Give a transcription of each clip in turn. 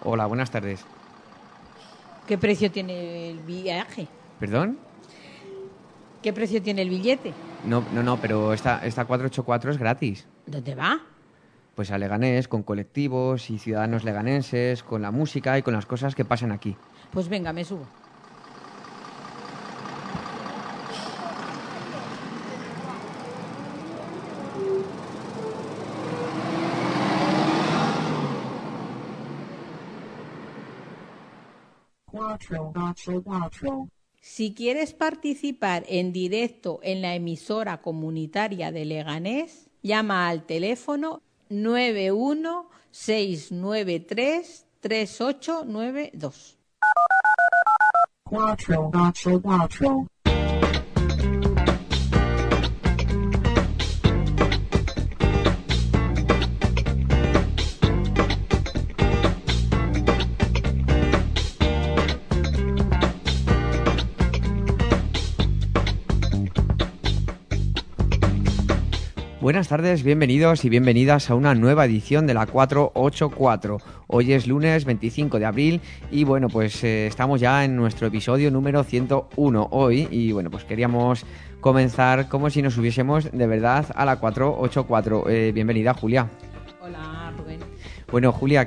Hola, buenas tardes. ¿Qué precio tiene el viaje? ¿Perdón? ¿Qué precio tiene el billete? No, pero esta 484 es gratis. ¿Dónde va? Pues a Leganés, con colectivos y ciudadanos leganenses, con la música y con las cosas que pasan aquí. Pues venga, me subo. Si quieres participar en directo en la emisora comunitaria de Leganés, llama al teléfono 916933892. Buenas tardes, bienvenidos y bienvenidas a una nueva edición de la 484. Hoy es lunes 25 de abril y bueno, pues estamos ya en nuestro episodio número 101 hoy y bueno, pues queríamos comenzar como si nos hubiésemos de verdad a la 484. Bienvenida, Julia. Hola, Rubén. Bueno, Julia,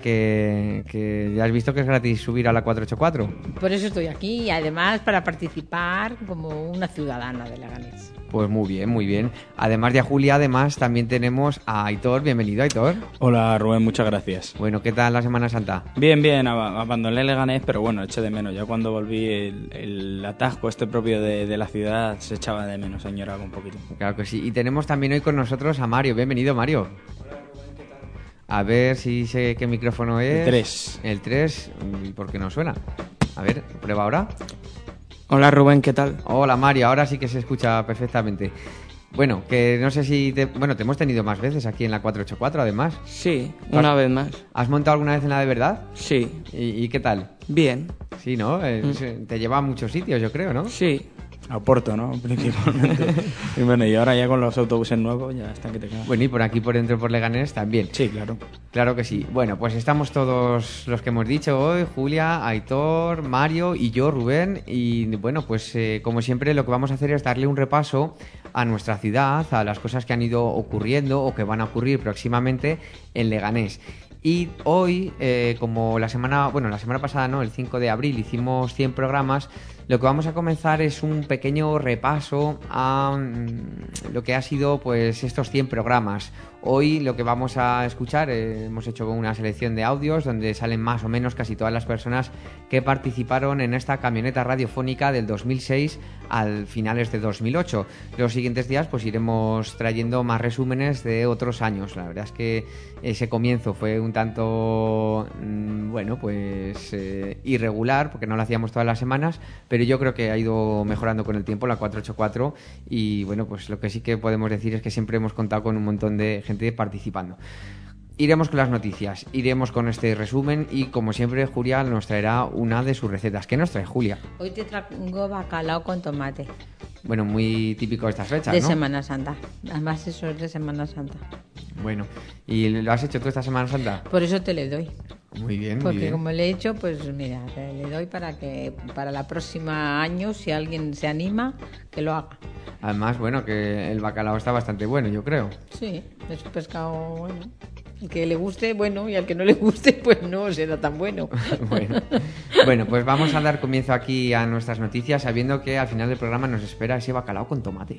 que ya has visto que es gratis subir a la 484. Por eso estoy aquí y además para participar como una ciudadana de Leganés. Pues muy bien, muy bien. Además de a Julia, también tenemos a Aitor. Bienvenido, Aitor. Hola, Rubén, muchas gracias. Bueno, ¿qué tal la Semana Santa? Bien, abandoné Leganés, pero bueno, eché de menos. Ya cuando volví, el atasco propio de la ciudad se echaba de menos, añoraba un poquito. Claro que sí. Y tenemos también hoy con nosotros a Mario. Bienvenido, Mario. Hola, Rubén, ¿qué tal? A ver si sé qué micrófono es. El 3. El 3. ¿Y por qué no suena? A ver, prueba ahora. Hola Rubén, ¿qué tal? Hola Mario, ahora sí que se escucha perfectamente. Bueno, que no sé si... te hemos tenido más veces aquí en la 484 además. Sí, una vez más. ¿Has montado alguna vez en la de verdad? Sí. ¿Y qué tal? Bien. Sí, ¿no? Te lleva a muchos sitios, yo creo, ¿no? Sí. A Oporto, ¿no? Principalmente. Y bueno, y ahora ya con los autobuses nuevos ya están que te quedan. Bueno, y por aquí, por dentro, por Leganés también. Sí, claro. Claro que sí. Bueno, pues estamos todos los que hemos dicho hoy, Julia, Aitor, Mario y yo, Rubén. Y bueno, pues como siempre lo que vamos a hacer es darle un repaso a nuestra ciudad, a las cosas que han ido ocurriendo o que van a ocurrir próximamente en Leganés. Y hoy, como la semana pasada, ¿no? El 5 de abril hicimos 100 programas, lo que vamos a comenzar es un pequeño repaso a lo que ha sido pues estos 100 programas. Hoy lo que vamos a escuchar, hemos hecho una selección de audios donde salen más o menos casi todas las personas que participaron en esta camioneta radiofónica del 2006 al finales de 2008. Los siguientes días pues iremos trayendo más resúmenes de otros años. La verdad es que ese comienzo fue un tanto, irregular porque no lo hacíamos todas las semanas, pero yo creo que ha ido mejorando con el tiempo la 484 y bueno, pues lo que sí que podemos decir es que siempre hemos contado con un montón de gente participando. Iremos con las noticias, iremos con este resumen y como siempre Julia nos traerá una de sus recetas. ¿Qué nos trae, Julia? Hoy te traigo bacalao con tomate. Bueno, muy típico de estas fechas, De ¿no? Semana Santa. Además eso es de Semana Santa. Bueno, ¿y lo has hecho tú esta Semana Santa? Por eso te le doy. Muy bien, muy Porque bien. como le he hecho, pues mira, le doy para que para la próxima año, si alguien se anima, que lo haga. Además, bueno, que el bacalao está bastante bueno, yo creo. Sí, es un pescado bueno. El que le guste, bueno, y al que no le guste, pues no será tan bueno. Bueno, pues vamos a dar comienzo aquí a nuestras noticias sabiendo que al final del programa nos espera ese bacalao con tomate.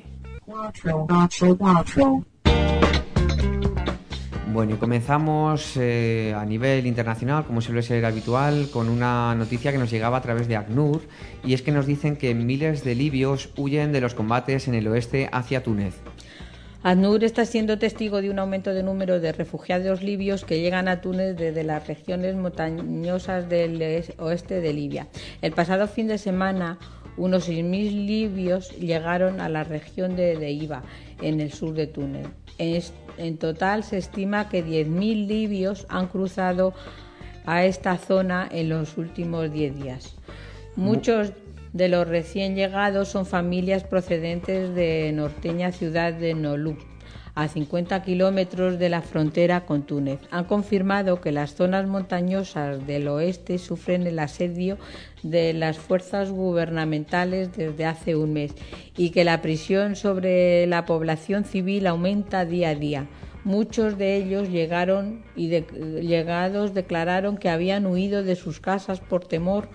Bueno, y comenzamos a nivel internacional, como suele ser habitual, con una noticia que nos llegaba a través de ACNUR, y es que nos dicen que miles de libios huyen de los combates en el oeste hacia Túnez. ACNUR está siendo testigo de un aumento de número de refugiados libios que llegan a Túnez desde las regiones montañosas del oeste de Libia. El pasado fin de semana, unos 6.000 libios llegaron a la región de Deiba, en el sur de Túnez. En total se estima que 10.000 libios han cruzado a esta zona en los últimos 10 días. Muchos de los recién llegados son familias procedentes de norteña ciudad de Nolú. a 50 kilómetros de la frontera con Túnez. Han confirmado que las zonas montañosas del oeste sufren el asedio de las fuerzas gubernamentales desde hace un mes y que la presión sobre la población civil aumenta día a día. Muchos de ellos llegados declararon que habían huido de sus casas por temor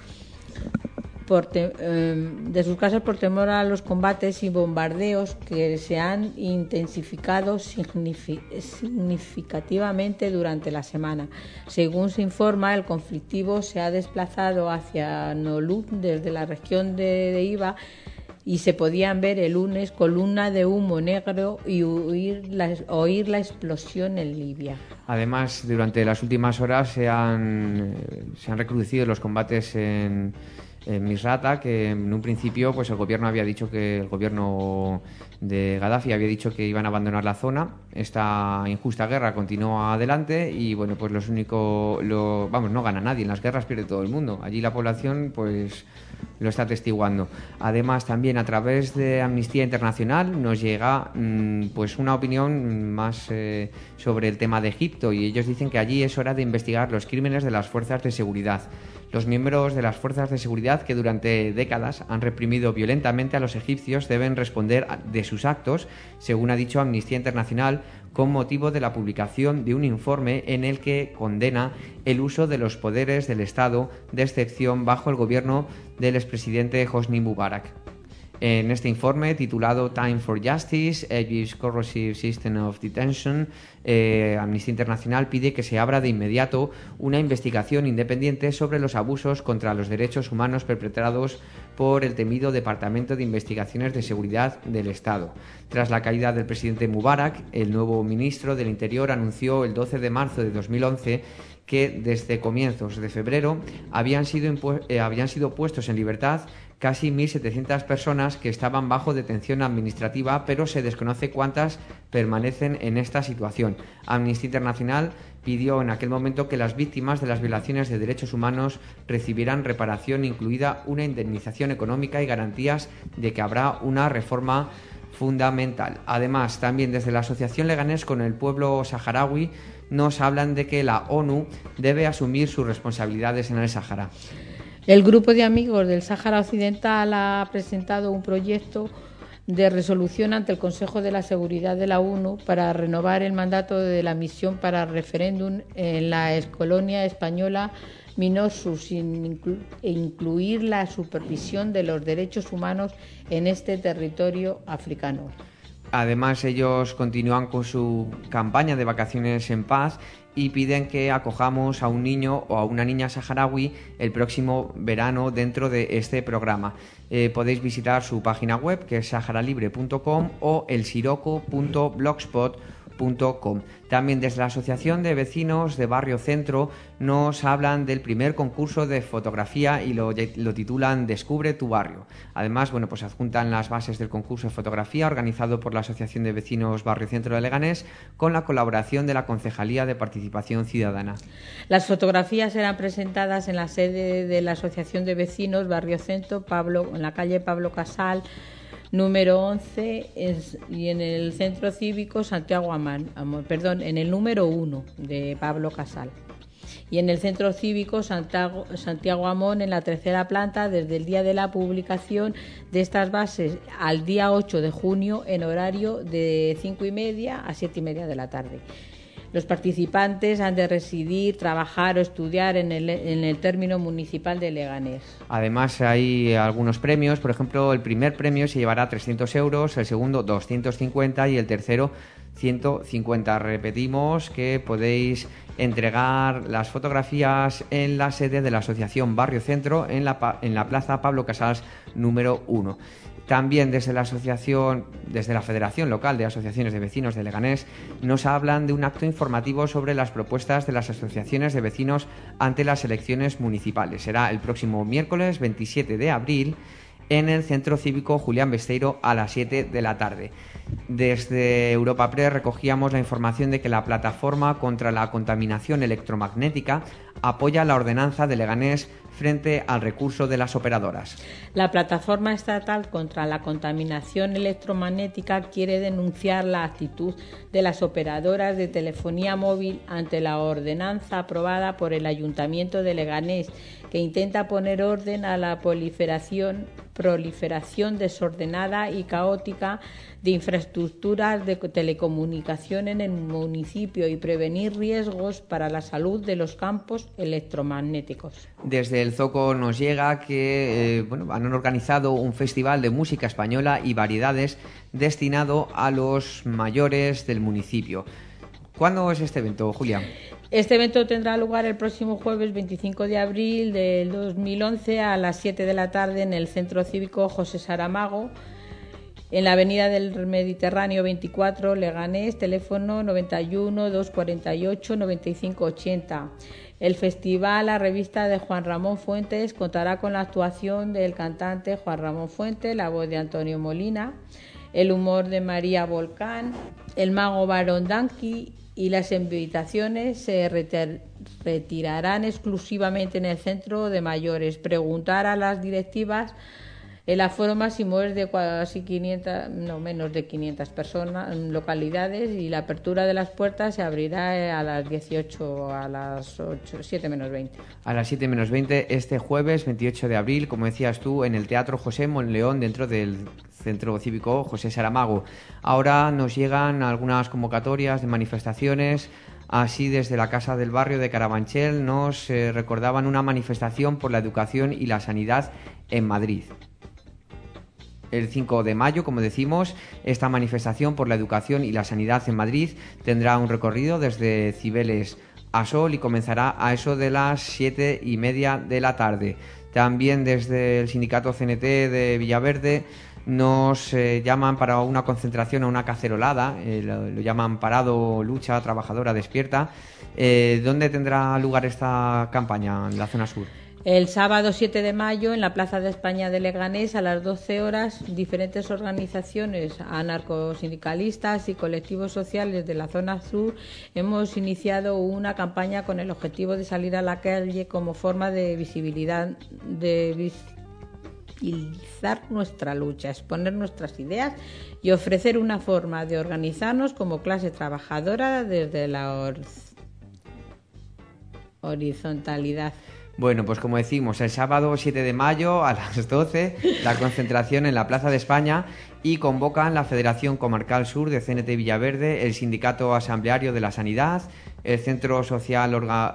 a los combates y bombardeos que se han intensificado significativamente durante la semana. Según se informa, el conflictivo se ha desplazado hacia Nolú desde la región de Deiba y se podían ver el lunes columna de humo negro y oír la explosión en Libia. Además, durante las últimas horas se han recrudecido los combates en Misrata, que en un principio pues el gobierno de Gaddafi había dicho que iban a abandonar la zona. Esta injusta guerra continúa adelante y bueno, pues no gana nadie, en las guerras pierde todo el mundo. Allí la población pues lo está atestiguando. Además, también a través de Amnistía Internacional nos llega pues una opinión más sobre el tema de Egipto, y ellos dicen que allí es hora de investigar los crímenes de las fuerzas de seguridad. Los miembros de las fuerzas de seguridad que durante décadas han reprimido violentamente a los egipcios deben responder de sus actos, según ha dicho Amnistía Internacional, con motivo de la publicación de un informe en el que condena el uso de los poderes del Estado de excepción bajo el gobierno del expresidente Hosni Mubarak. En este informe, titulado Time for Justice, Egypt's Corrosive System of Detention, Amnistía Internacional pide que se abra de inmediato una investigación independiente sobre los abusos contra los derechos humanos perpetrados por el temido Departamento de Investigaciones de Seguridad del Estado. Tras la caída del presidente Mubarak, el nuevo ministro del Interior anunció el 12 de marzo de 2011 que desde comienzos de febrero habían sido puestos en libertad casi 1.700 personas que estaban bajo detención administrativa, pero se desconoce cuántas permanecen en esta situación. Amnistía Internacional pidió en aquel momento que las víctimas de las violaciones de derechos humanos recibieran reparación, incluida una indemnización económica y garantías de que habrá una reforma fundamental. Además, también desde la Asociación Leganés con el Pueblo Saharaui nos hablan de que la ONU debe asumir sus responsabilidades en el Sáhara. El Grupo de Amigos del Sáhara Occidental ha presentado un proyecto de resolución ante el Consejo de la Seguridad de la ONU para renovar el mandato de la misión para referéndum en la excolonia española Minursos e incluir la supervisión de los derechos humanos en este territorio africano. Además, ellos continúan con su campaña de vacaciones en paz y piden que acojamos a un niño o a una niña saharaui el próximo verano dentro de este programa. Podéis visitar su página web, que es saharalibre.com, o elsiroco.blogspot.com. También desde la Asociación de Vecinos de Barrio Centro nos hablan del primer concurso de fotografía y lo titulan Descubre tu barrio. Además, pues adjuntan las bases del concurso de fotografía organizado por la Asociación de Vecinos Barrio Centro de Leganés con la colaboración de la Concejalía de Participación Ciudadana. Las fotografías serán presentadas en la sede de la Asociación de Vecinos Barrio Centro, en la calle Pablo Casal, número 11, y en el Centro Cívico Santiago Amón, en el número 1 de Pablo Casal. Y en el Centro Cívico Santiago Amón, en la tercera planta, desde el día de la publicación de estas bases al día 8 de junio, en horario de 5:30 a 7:30 de la tarde. Los participantes han de residir, trabajar o estudiar en el término municipal de Leganés. Además, hay algunos premios. Por ejemplo, el primer premio se llevará 300 euros, el segundo 250 y el tercero 150. Repetimos que podéis entregar las fotografías en la sede de la Asociación Barrio Centro, en la Plaza Pablo Casals número 1. También desde la Federación Local de Asociaciones de Vecinos de Leganés nos hablan de un acto informativo sobre las propuestas de las asociaciones de vecinos ante las elecciones municipales. Será el próximo miércoles 27 de abril en el Centro Cívico Julián Besteiro a las 7 de la tarde. Desde Europa Press recogíamos la información de que la Plataforma contra la Contaminación Electromagnética apoya la ordenanza de Leganés frente al recurso de las operadoras. La Plataforma Estatal contra la Contaminación Electromagnética quiere denunciar la actitud de las operadoras de telefonía móvil ante la ordenanza aprobada por el Ayuntamiento de Leganés, que intenta poner orden a la proliferación desordenada y caótica de infraestructuras de telecomunicación en el municipio y prevenir riesgos para la salud de los campos electromagnéticos. Desde el Zoco nos llega que han organizado un festival de música española y variedades destinado a los mayores del municipio. ¿Cuándo es este evento, Julia? Este evento tendrá lugar el próximo jueves 25 de abril del 2011 a las 7 de la tarde en el Centro Cívico José Saramago, en la Avenida del Mediterráneo 24, Leganés, teléfono 91 248 95 80. El festival, la revista de Juan Ramón Fuentes, contará con la actuación del cantante Juan Ramón Fuentes, la voz de Antonio Molina, el humor de María Volcán, el mago Barón Danqui, y las invitaciones se retirarán exclusivamente en el centro de mayores. Preguntar a las directivas. El aforo máximo es de menos de 500 personas, localidades, y la apertura de las puertas se abrirá a las 18, a las 7 menos 20. A las 7 menos 20 este jueves 28 de abril, como decías tú, en el Teatro José Monleón, dentro del Centro Cívico José Saramago. Ahora nos llegan algunas convocatorias de manifestaciones. Así, desde la Casa del Barrio de Carabanchel nos recordaban una manifestación por la educación y la sanidad en Madrid. El 5 de mayo, como decimos, esta manifestación por la educación y la sanidad en Madrid tendrá un recorrido desde Cibeles a Sol y comenzará a eso de las 7:30 de la tarde. También desde el sindicato CNT de Villaverde nos llaman para una concentración o una cacerolada, lo llaman Parado, Lucha Trabajadora Despierta. ¿Dónde tendrá lugar esta campaña? En la zona sur. El sábado 7 de mayo, en la Plaza de España de Leganés, a las 12 horas, diferentes organizaciones anarcosindicalistas y colectivos sociales de la zona sur hemos iniciado una campaña con el objetivo de salir a la calle como forma de visibilizar nuestra lucha, exponer nuestras ideas y ofrecer una forma de organizarnos como clase trabajadora desde la horizontalidad. Bueno, pues como decimos, el sábado 7 de mayo a las 12, la concentración en la Plaza de España, y convocan la Federación Comarcal Sur de CNT Villaverde, el Sindicato Asambleario de la Sanidad, el Centro Social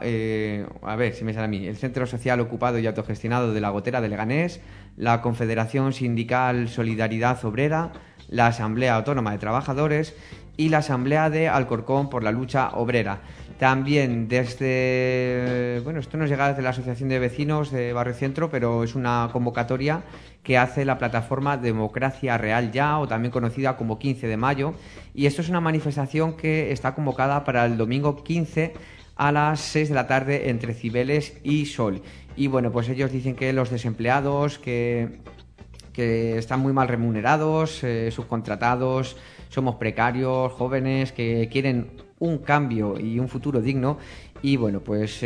el Centro Social Ocupado y Autogestionado de la Gotera de Leganés, la Confederación Sindical Solidaridad Obrera, la Asamblea Autónoma de Trabajadores y la Asamblea de Alcorcón por la Lucha Obrera. También desde... esto nos llega desde la Asociación de Vecinos de Barrio Centro, pero es una convocatoria que hace la plataforma Democracia Real Ya, o también conocida como 15 de mayo. Y esto es una manifestación que está convocada para el domingo 15 a las 6 de la tarde entre Cibeles y Sol. Y bueno, pues ellos dicen que los desempleados que están muy mal remunerados, subcontratados, somos precarios, jóvenes que quieren un cambio y un futuro digno. Y bueno, pues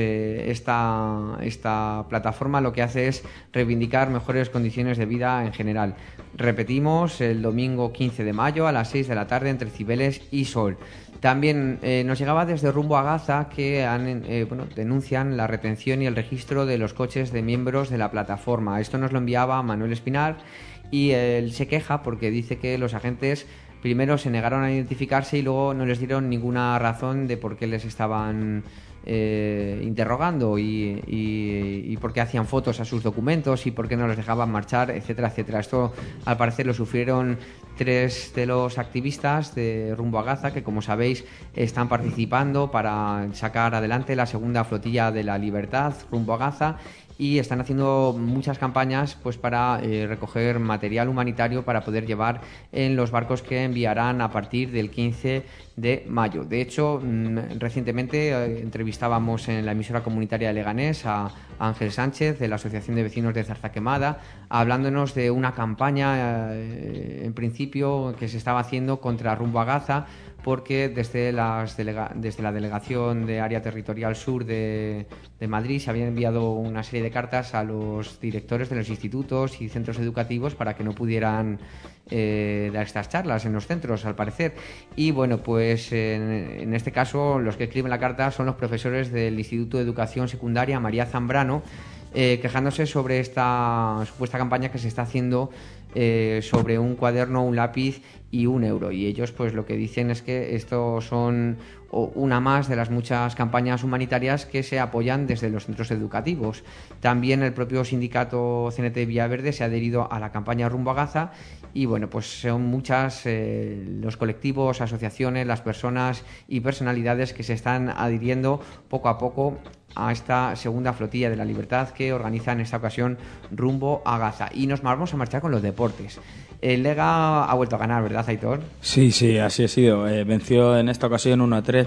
esta plataforma lo que hace es reivindicar mejores condiciones de vida en general. Repetimos, el domingo 15 de mayo a las 6 de la tarde entre Cibeles y Sol. También nos llegaba desde Rumbo a Gaza que denuncian la retención y el registro de los coches de miembros de la plataforma. Esto nos lo enviaba Manuel Espinar y él se queja porque dice que los agentes primero se negaron a identificarse y luego no les dieron ninguna razón de por qué les estaban interrogando y por qué hacían fotos a sus documentos y por qué no los dejaban marchar, etcétera, etcétera. Esto al parecer lo sufrieron 3 de los activistas de Rumbo a Gaza, que como sabéis están participando para sacar adelante la segunda flotilla de la libertad Rumbo a Gaza, y están haciendo muchas campañas pues para recoger material humanitario para poder llevar en los barcos que enviarán a partir del 15 de mayo. De hecho, recientemente entrevistábamos en la emisora comunitaria de Leganés a Ángel Sánchez de la Asociación de Vecinos de Zarza Quemada, hablándonos de una campaña en principio principio que se estaba haciendo contra Rumbo a Gaza, porque desde la Delegación de Área Territorial Sur de Madrid se habían enviado una serie de cartas a los directores de los institutos y centros educativos para que no pudieran dar estas charlas en los centros, al parecer. Y bueno, pues en este caso los que escriben la carta son los profesores del Instituto de Educación Secundaria María Zambrano, quejándose sobre esta supuesta campaña que se está haciendo sobre un cuaderno, un lápiz y €1. Y ellos pues lo que dicen es que esto son una más de las muchas campañas humanitarias que se apoyan desde los centros educativos. También el propio sindicato CNT Villaverde se ha adherido a la campaña Rumbo a Gaza y bueno, pues son muchas los colectivos, asociaciones, las personas y personalidades que se están adhiriendo poco a poco a esta segunda flotilla de la libertad que organiza en esta ocasión Rumbo a Gaza. Y nos vamos a marchar con los deportes. El Lega ha vuelto a ganar, ¿verdad, Aitor? Sí, así ha sido. Venció en esta ocasión 1-3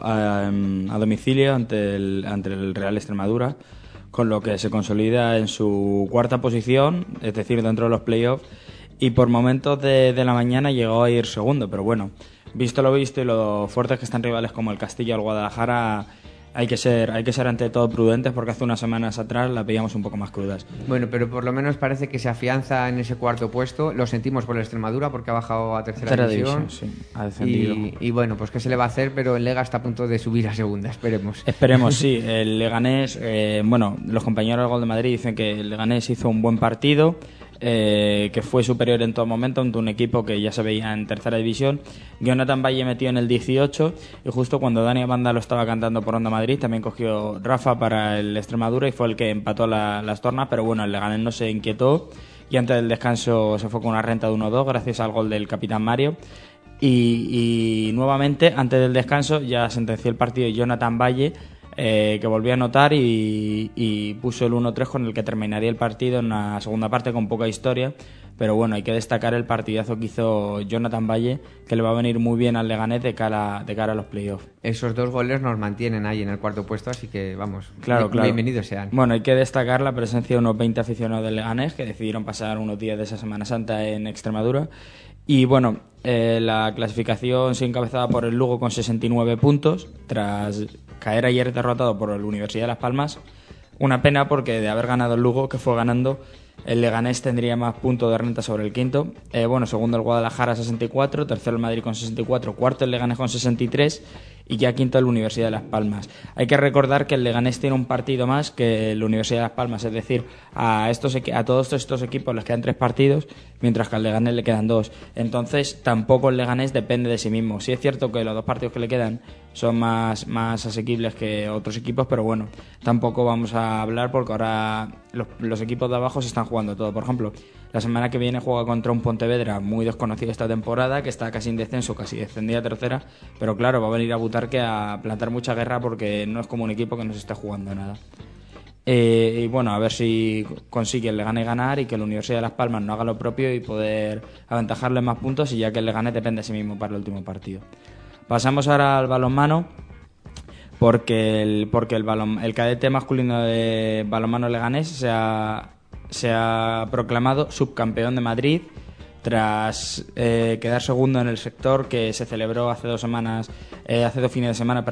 a domicilio ante el Real Extremadura, con lo que se consolida en su cuarta posición, es decir, dentro de los playoffs, y por momentos de la mañana llegó a ir segundo, pero bueno, visto lo visto y lo fuertes que están rivales como el Castilla o el Guadalajara, hay que ser ante todo prudentes, porque hace unas semanas atrás las veíamos un poco más crudas. Bueno, pero por lo menos parece que se afianza en ese cuarto puesto. Lo sentimos por el Extremadura porque ha bajado a tercera división. Sí, ha descendido. Y bueno, pues qué se le va a hacer, pero el Lega está a punto de subir a segunda, esperemos. Esperemos, sí. El Leganés, los compañeros del Gol de Madrid dicen que el Leganés hizo un buen partido, que fue superior en todo momento ante un equipo que ya se veía en tercera división. Jonathan Valle metió en el 18 y justo cuando Dani Banda lo estaba cantando por Onda Madrid también cogió Rafa para el Extremadura y fue el que empató las tornas, pero bueno, el Leganés no se inquietó y antes del descanso se fue con una renta de 1-2 gracias al gol del capitán Mario. Y nuevamente, antes del descanso, ya sentenció el partido Jonathan Valle, que volvió a anotar y puso el 1-3 con el que terminaría el partido en una segunda parte con poca historia. Pero bueno, hay que destacar el partidazo que hizo Jonathan Valle, que le va a venir muy bien al Leganés de cara a los playoffs. Esos 2 goles nos mantienen ahí en el cuarto puesto, así que vamos, claro. Bienvenidos sean. Bueno, hay que destacar la presencia de unos 20 aficionados del Leganés que decidieron pasar unos días de esa Semana Santa en Extremadura. Y bueno, la clasificación se encabezaba por el Lugo con 69 puntos, tras caer ayer derrotado por la Universidad de Las Palmas. Una pena porque de haber ganado el Lugo, que fue ganando, el Leganés tendría más puntos de renta sobre el quinto. Segundo el Guadalajara 64, tercero el Madrid con 64, cuarto el Leganés con 63 y ya quinto la Universidad de Las Palmas. Hay que recordar que el Leganés tiene un partido más que la Universidad de Las Palmas, es decir, a todos estos equipos les quedan 3 partidos, mientras que al Leganés le quedan 2. Entonces tampoco el Leganés depende de sí mismo. Sí es cierto que los 2 partidos que le quedan son más asequibles que otros equipos, pero bueno, tampoco vamos a hablar porque ahora los equipos de abajo se están jugando todo. Por ejemplo, la semana que viene juega contra un Pontevedra muy desconocido esta temporada, que está casi en descenso, casi descendida a tercera, pero claro, va a venir a Butarque a plantar mucha guerra porque no es como un equipo que no se esté jugando nada. Y bueno, a ver si consigue el Leganés ganar y que la Universidad de Las Palmas no haga lo propio y poder aventajarle más puntos, y ya que el Leganés depende de sí mismo para el último partido. Pasamos ahora al balonmano, porque el cadete masculino de balonmano Leganés se ha proclamado subcampeón de Madrid tras quedar segundo en el sector que se celebró hace 2 fines de semana,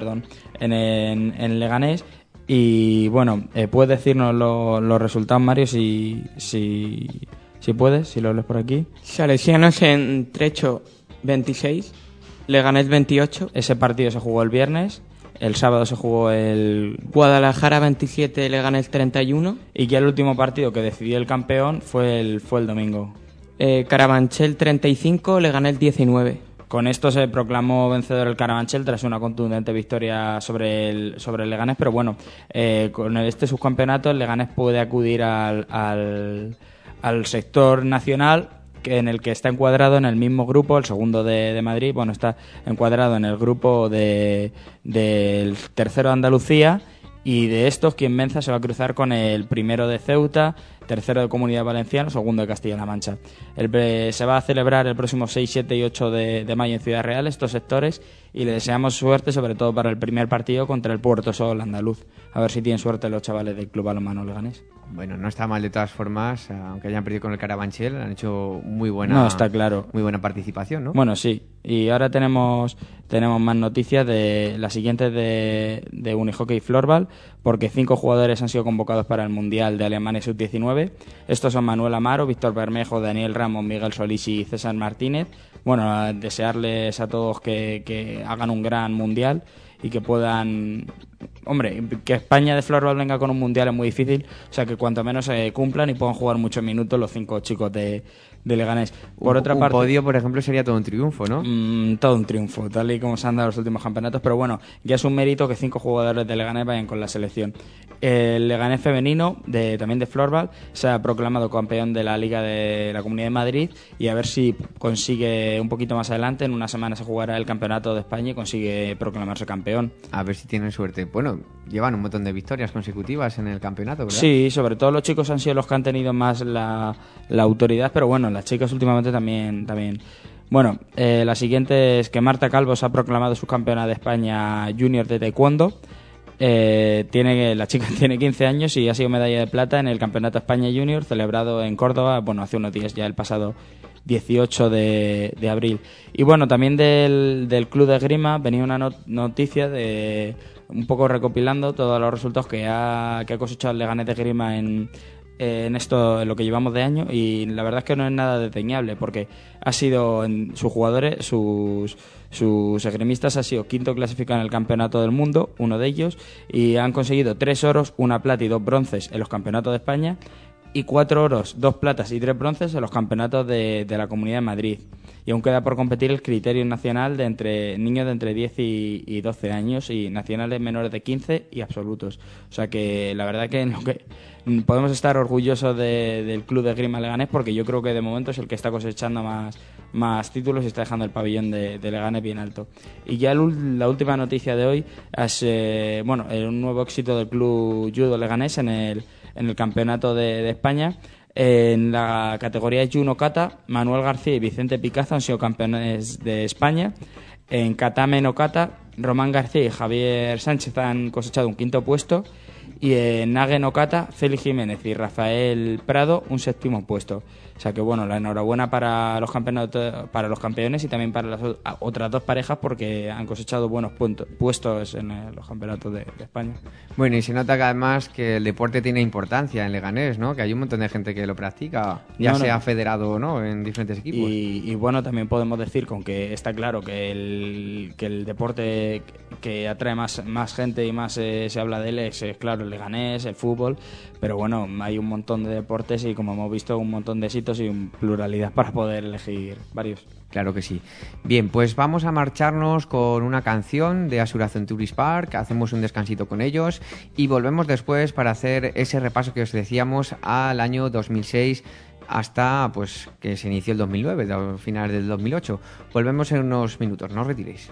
en Leganés. Y bueno, ¿puedes decirnos los resultados, Mario, si puedes, si lo lees por aquí? Salesianos en Trecho 26, Leganés 28. Ese partido se jugó el viernes. El sábado se jugó el Guadalajara 27, Leganés 31. Y ya el último partido que decidió el campeón fue el domingo. Carabanchel 35, Leganés 19. Con esto se proclamó vencedor el Carabanchel tras una contundente victoria sobre el Leganés, pero bueno, con este subcampeonato el Leganés puede acudir al sector nacional, en el que está encuadrado en el mismo grupo, el segundo de Madrid, bueno, está encuadrado en el grupo del tercero de Andalucía, y de estos quien venza se va a cruzar con el primero de Ceuta, tercero de Comunidad Valenciana, segundo de Castilla-La Mancha. Se va a celebrar el próximo 6, 7 y 8 de mayo en Ciudad Real, estos sectores, y le deseamos suerte, sobre todo para el primer partido contra el Puerto Sol andaluz. A ver si tienen suerte los chavales del Club Balonmano Leganés. Bueno, no está mal de todas formas, aunque hayan perdido con el Carabanchel, han hecho muy buena, no, está claro, muy buena participación, ¿no? Bueno, sí. Y ahora tenemos más noticias de las siguientes de Unihockey Floorball, porque 5 jugadores han sido convocados para el Mundial de Alemania Sub-19. Estos son Manuel Amaro, Víctor Bermejo, Daniel Ramos, Miguel Solís y César Martínez. Bueno, desearles a todos que hagan un gran Mundial y que puedan... Hombre, que España de floorball venga con un mundial es muy difícil, o sea que cuanto menos cumplan y puedan jugar muchos minutos los 5 chicos de Leganés. Por otra parte, un podio, por ejemplo, sería todo un triunfo, ¿no? Todo un triunfo, tal y como se han dado los últimos campeonatos, pero bueno, ya es un mérito que 5 jugadores de Leganés vayan con la selección. El Leganés femenino, también de floorball, se ha proclamado campeón de la Liga de la Comunidad de Madrid, y a ver si consigue un poquito más adelante, en una semana se jugará el Campeonato de España y consigue proclamarse campeón. A ver si tienen suerte. Bueno, llevan un montón de victorias consecutivas en el campeonato, ¿verdad? Sí, sobre todo los chicos han sido los que han tenido más la autoridad, pero bueno, las chicas últimamente también. Bueno, la siguiente es que Marta Calvo se ha proclamado subcampeona de España junior de taekwondo. La chica tiene 15 años y ha sido medalla de plata en el Campeonato España Junior celebrado en Córdoba, bueno, hace unos días ya, el pasado 18 de abril. Y bueno, también del Club de Esgrima venía una noticia de un poco recopilando todos los resultados que ha cosechado el Leganés de Esgrima en lo que llevamos de año, y la verdad es que no es nada desdeñable, porque ha sido sus jugadores, sus esgrimistas, ha sido quinto clasificado en el campeonato del mundo, uno de ellos, y han conseguido 3 oros, 1 plata y 2 bronces en los campeonatos de España, y 4 oros, 2 platas y 3 bronces en los campeonatos de la Comunidad de Madrid. Y aún queda por competir el criterio nacional de niños de entre 10 y 12 años y nacionales menores de 15 y absolutos. O sea que la verdad que podemos estar orgullosos del Club de Esgrima Leganés, porque yo creo que de momento es el que está cosechando más títulos y está dejando el pabellón de Leganés bien alto. Y ya la última noticia de hoy es un nuevo éxito del Club Judo Leganés en el Campeonato de España. En la categoría Juno Kata, Manuel García y Vicente Picazo han sido campeones de España. En Katame no Kata, Román García y Javier Sánchez han cosechado un 5º puesto. Y en Nage no Kata, Félix Jiménez y Rafael Prado un 7º puesto. O sea que bueno, la enhorabuena para los campeones y también para las otras 2 parejas, porque han cosechado buenos puestos en los campeonatos de España. Bueno, y se nota que además que el deporte tiene importancia en Leganés, ¿no? Que hay un montón de gente que lo practica, sea federado o no, en diferentes equipos. Y bueno, también podemos decir, con que está claro que el deporte que atrae más gente y más se habla de él es claro, el Leganés, el fútbol, pero bueno, hay un montón de deportes y, como hemos visto, un montón de éxitos y pluralidad para poder elegir varios. Claro que sí. Bien, pues vamos a marcharnos con una canción de Asura Centuris Park, hacemos un descansito con ellos y volvemos después para hacer ese repaso que os decíamos al año 2006 hasta pues que se inició el 2009, a finales del 2008. Volvemos en unos minutos, no os retiréis.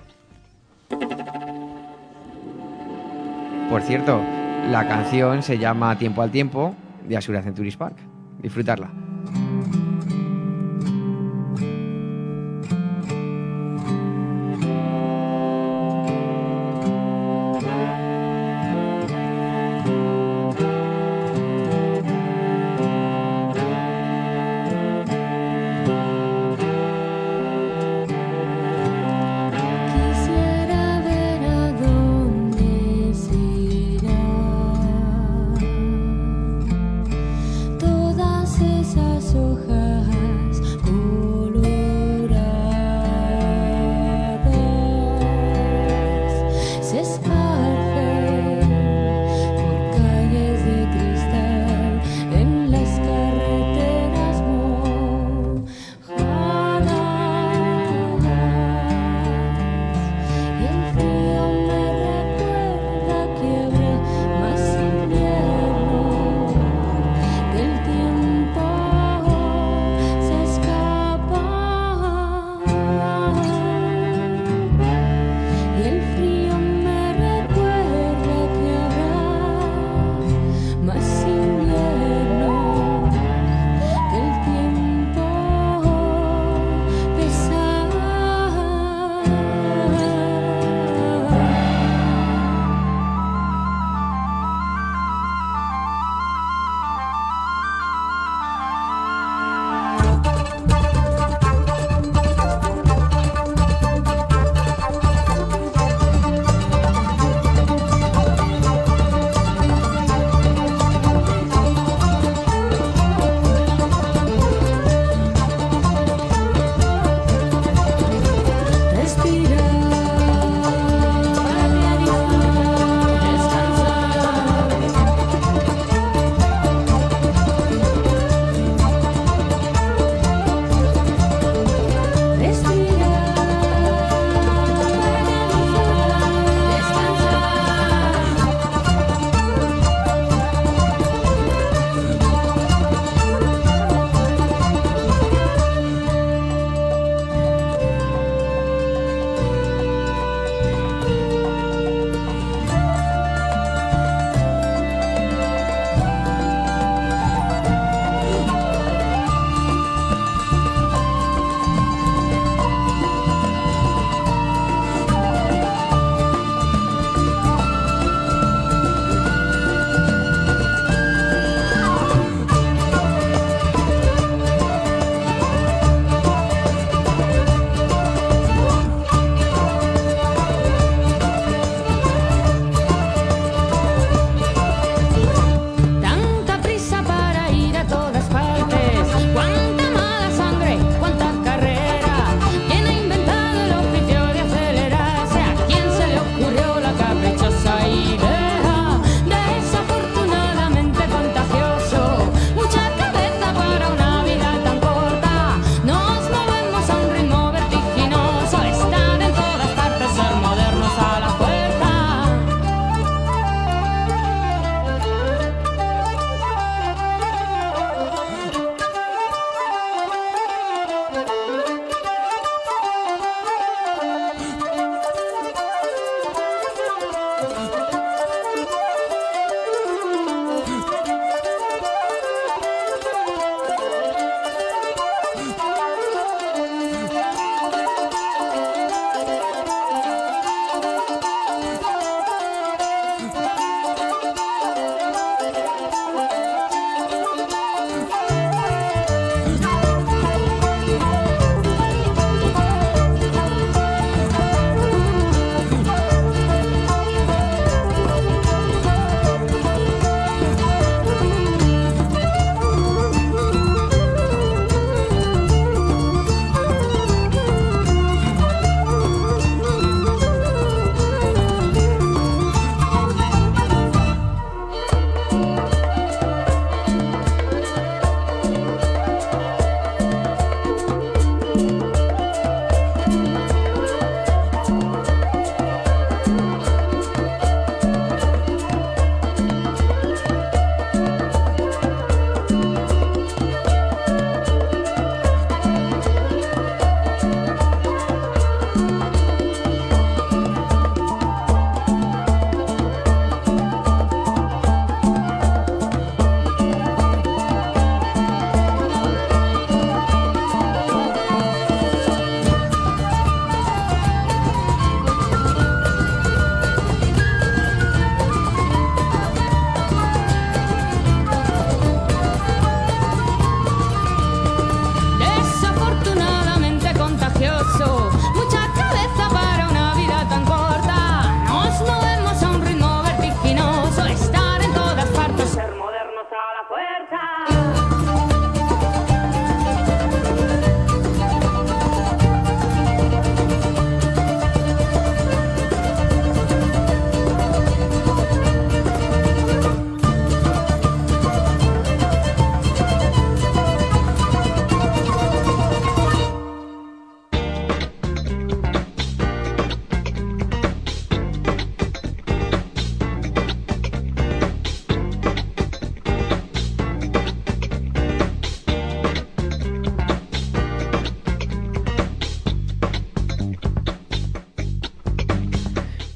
Por cierto, la canción se llama Tiempo al Tiempo, de Asura Centuris Park. Disfrutarla. Todas esas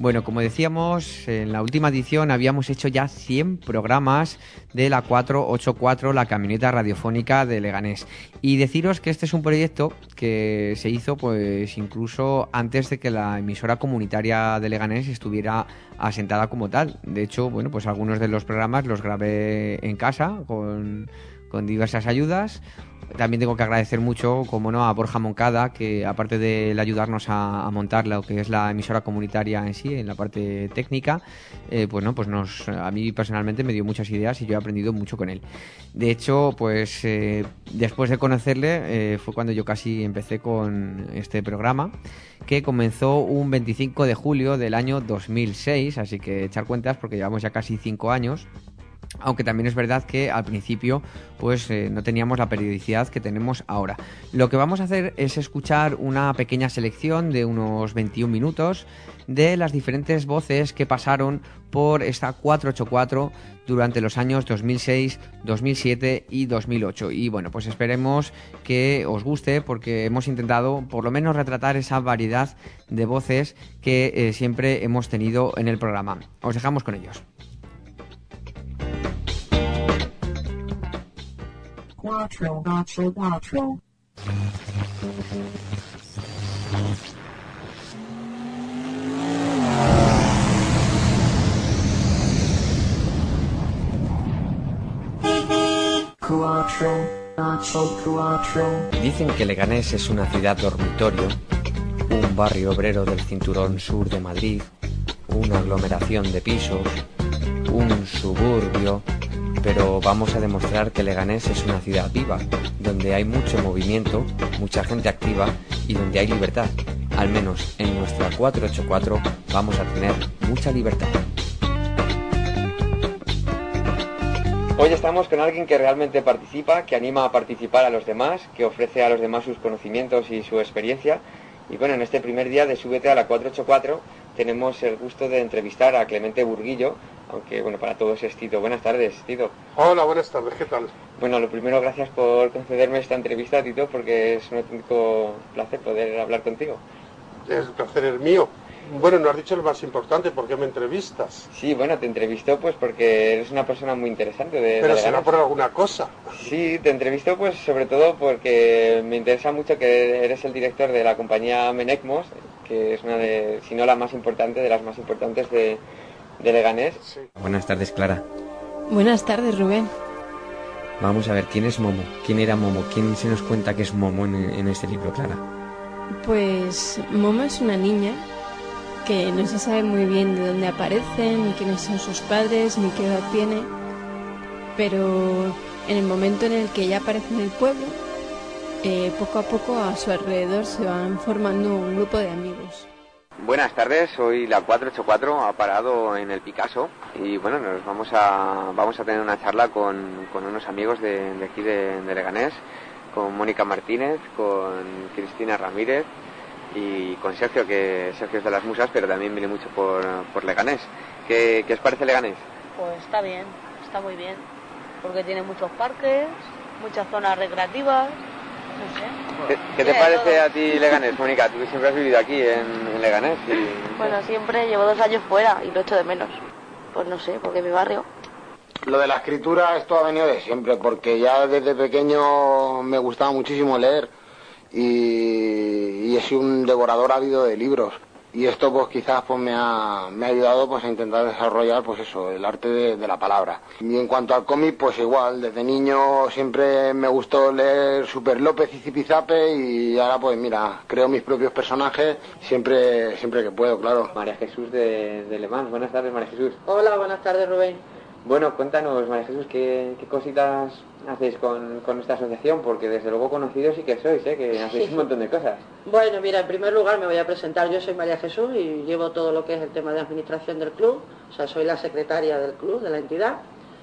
Bueno, como decíamos, en la última edición habíamos hecho ya 100 programas de la 484, la camioneta radiofónica de Leganés. Y deciros que este es un proyecto que se hizo pues incluso antes de que la emisora comunitaria de Leganés estuviera asentada como tal. De hecho, bueno, pues algunos de los programas los grabé en casa con diversas ayudas. También tengo que agradecer mucho, como no, a Borja Moncada, que aparte de ayudarnos a montar lo que es la emisora comunitaria en sí, en la parte técnica, a mí personalmente me dio muchas ideas y yo he aprendido mucho con él. De hecho, pues después de conocerle fue cuando yo casi empecé con este programa, que comenzó un 25 de julio del año 2006, así que echar cuentas porque llevamos ya casi 5 años. Aunque también es verdad que al principio pues no teníamos la periodicidad que tenemos ahora. Lo que vamos a hacer es escuchar una pequeña selección de unos 21 minutos de las diferentes voces que pasaron por esta 484 durante los años 2006, 2007 y 2008. Y bueno, pues esperemos que os guste porque hemos intentado por lo menos retratar esa variedad de voces que siempre hemos tenido en el programa. Os dejamos con ellos. 484. Dicen que Leganés es una ciudad dormitorio, un barrio obrero del cinturón sur de Madrid, una aglomeración de pisos, un suburbio. Pero vamos a demostrar que Leganés es una ciudad viva, donde hay mucho movimiento, mucha gente activa y donde hay libertad. Al menos en nuestra 484 vamos a tener mucha libertad. Hoy estamos con alguien que realmente participa, que anima a participar a los demás, que ofrece a los demás sus conocimientos y su experiencia. Y bueno, en este primer día de Súbete a la 484 tenemos el gusto de entrevistar a Clemente Burguillo, aunque bueno, para todos es Tito. Buenas tardes, Tito. Hola, buenas tardes, ¿qué tal? Bueno, lo primero, gracias por concederme esta entrevista, Tito, porque es un auténtico placer poder hablar contigo. El placer es mío. Bueno, no has dicho lo más importante, ¿por qué me entrevistas? Sí, bueno, te entrevisto pues porque eres una persona muy interesante Pero será por alguna cosa. Sí, te entrevisto pues sobre todo porque me interesa mucho que eres el director de la compañía Menecmos, que es una de, si no la más importante, de las más importantes de Leganés. Sí. Buenas tardes, Clara. Buenas tardes, Rubén. Vamos a ver, ¿quién es Momo? ¿Quién era Momo? ¿Quién se nos cuenta que es Momo en este libro, Clara? Pues Momo es una niña que no se sabe muy bien de dónde aparece, ni quiénes son sus padres, ni qué edad tiene, pero en el momento en el que ella aparece en el pueblo, poco a poco a su alrededor se van formando un grupo de amigos. Buenas tardes, hoy la 484 ha parado en el Picasso y bueno, nos vamos a tener una charla con unos amigos de aquí de Leganés, con Mónica Martínez, con Cristina Ramírez y con Sergio, que Sergio es de las Musas, pero también viene mucho por Leganés. ¿Qué os parece Leganés? Pues está bien, está muy bien, porque tiene muchos parques, muchas zonas recreativas, no sé. ¿Qué te parece a ti Leganés, Mónica? Tú que siempre has vivido aquí en Leganés. Bueno, siempre llevo 2 años fuera y lo echo de menos. Pues no sé, porque es mi barrio. Lo de la escritura, esto ha venido de siempre, porque ya desde pequeño me gustaba muchísimo leer y he sido un devorador ávido de libros. Y esto pues quizás pues me ha ayudado pues a intentar desarrollar pues eso, el arte de la palabra. Y en cuanto al cómic, pues igual, desde niño siempre me gustó leer Super López y Zipizape y ahora pues mira, creo mis propios personajes siempre que puedo, claro. María Jesús de Le Mans, buenas tardes María Jesús. Hola, buenas tardes Rubén. Bueno, cuéntanos María Jesús, ¿qué cositas hacéis con esta asociación? Porque desde luego conocidos sí que sois, que hacéis un montón de cosas. Bueno, mira, en primer lugar me voy a presentar. Yo soy María Jesús y llevo todo lo que es el tema de administración del club. O sea, soy la secretaria del club, de la entidad.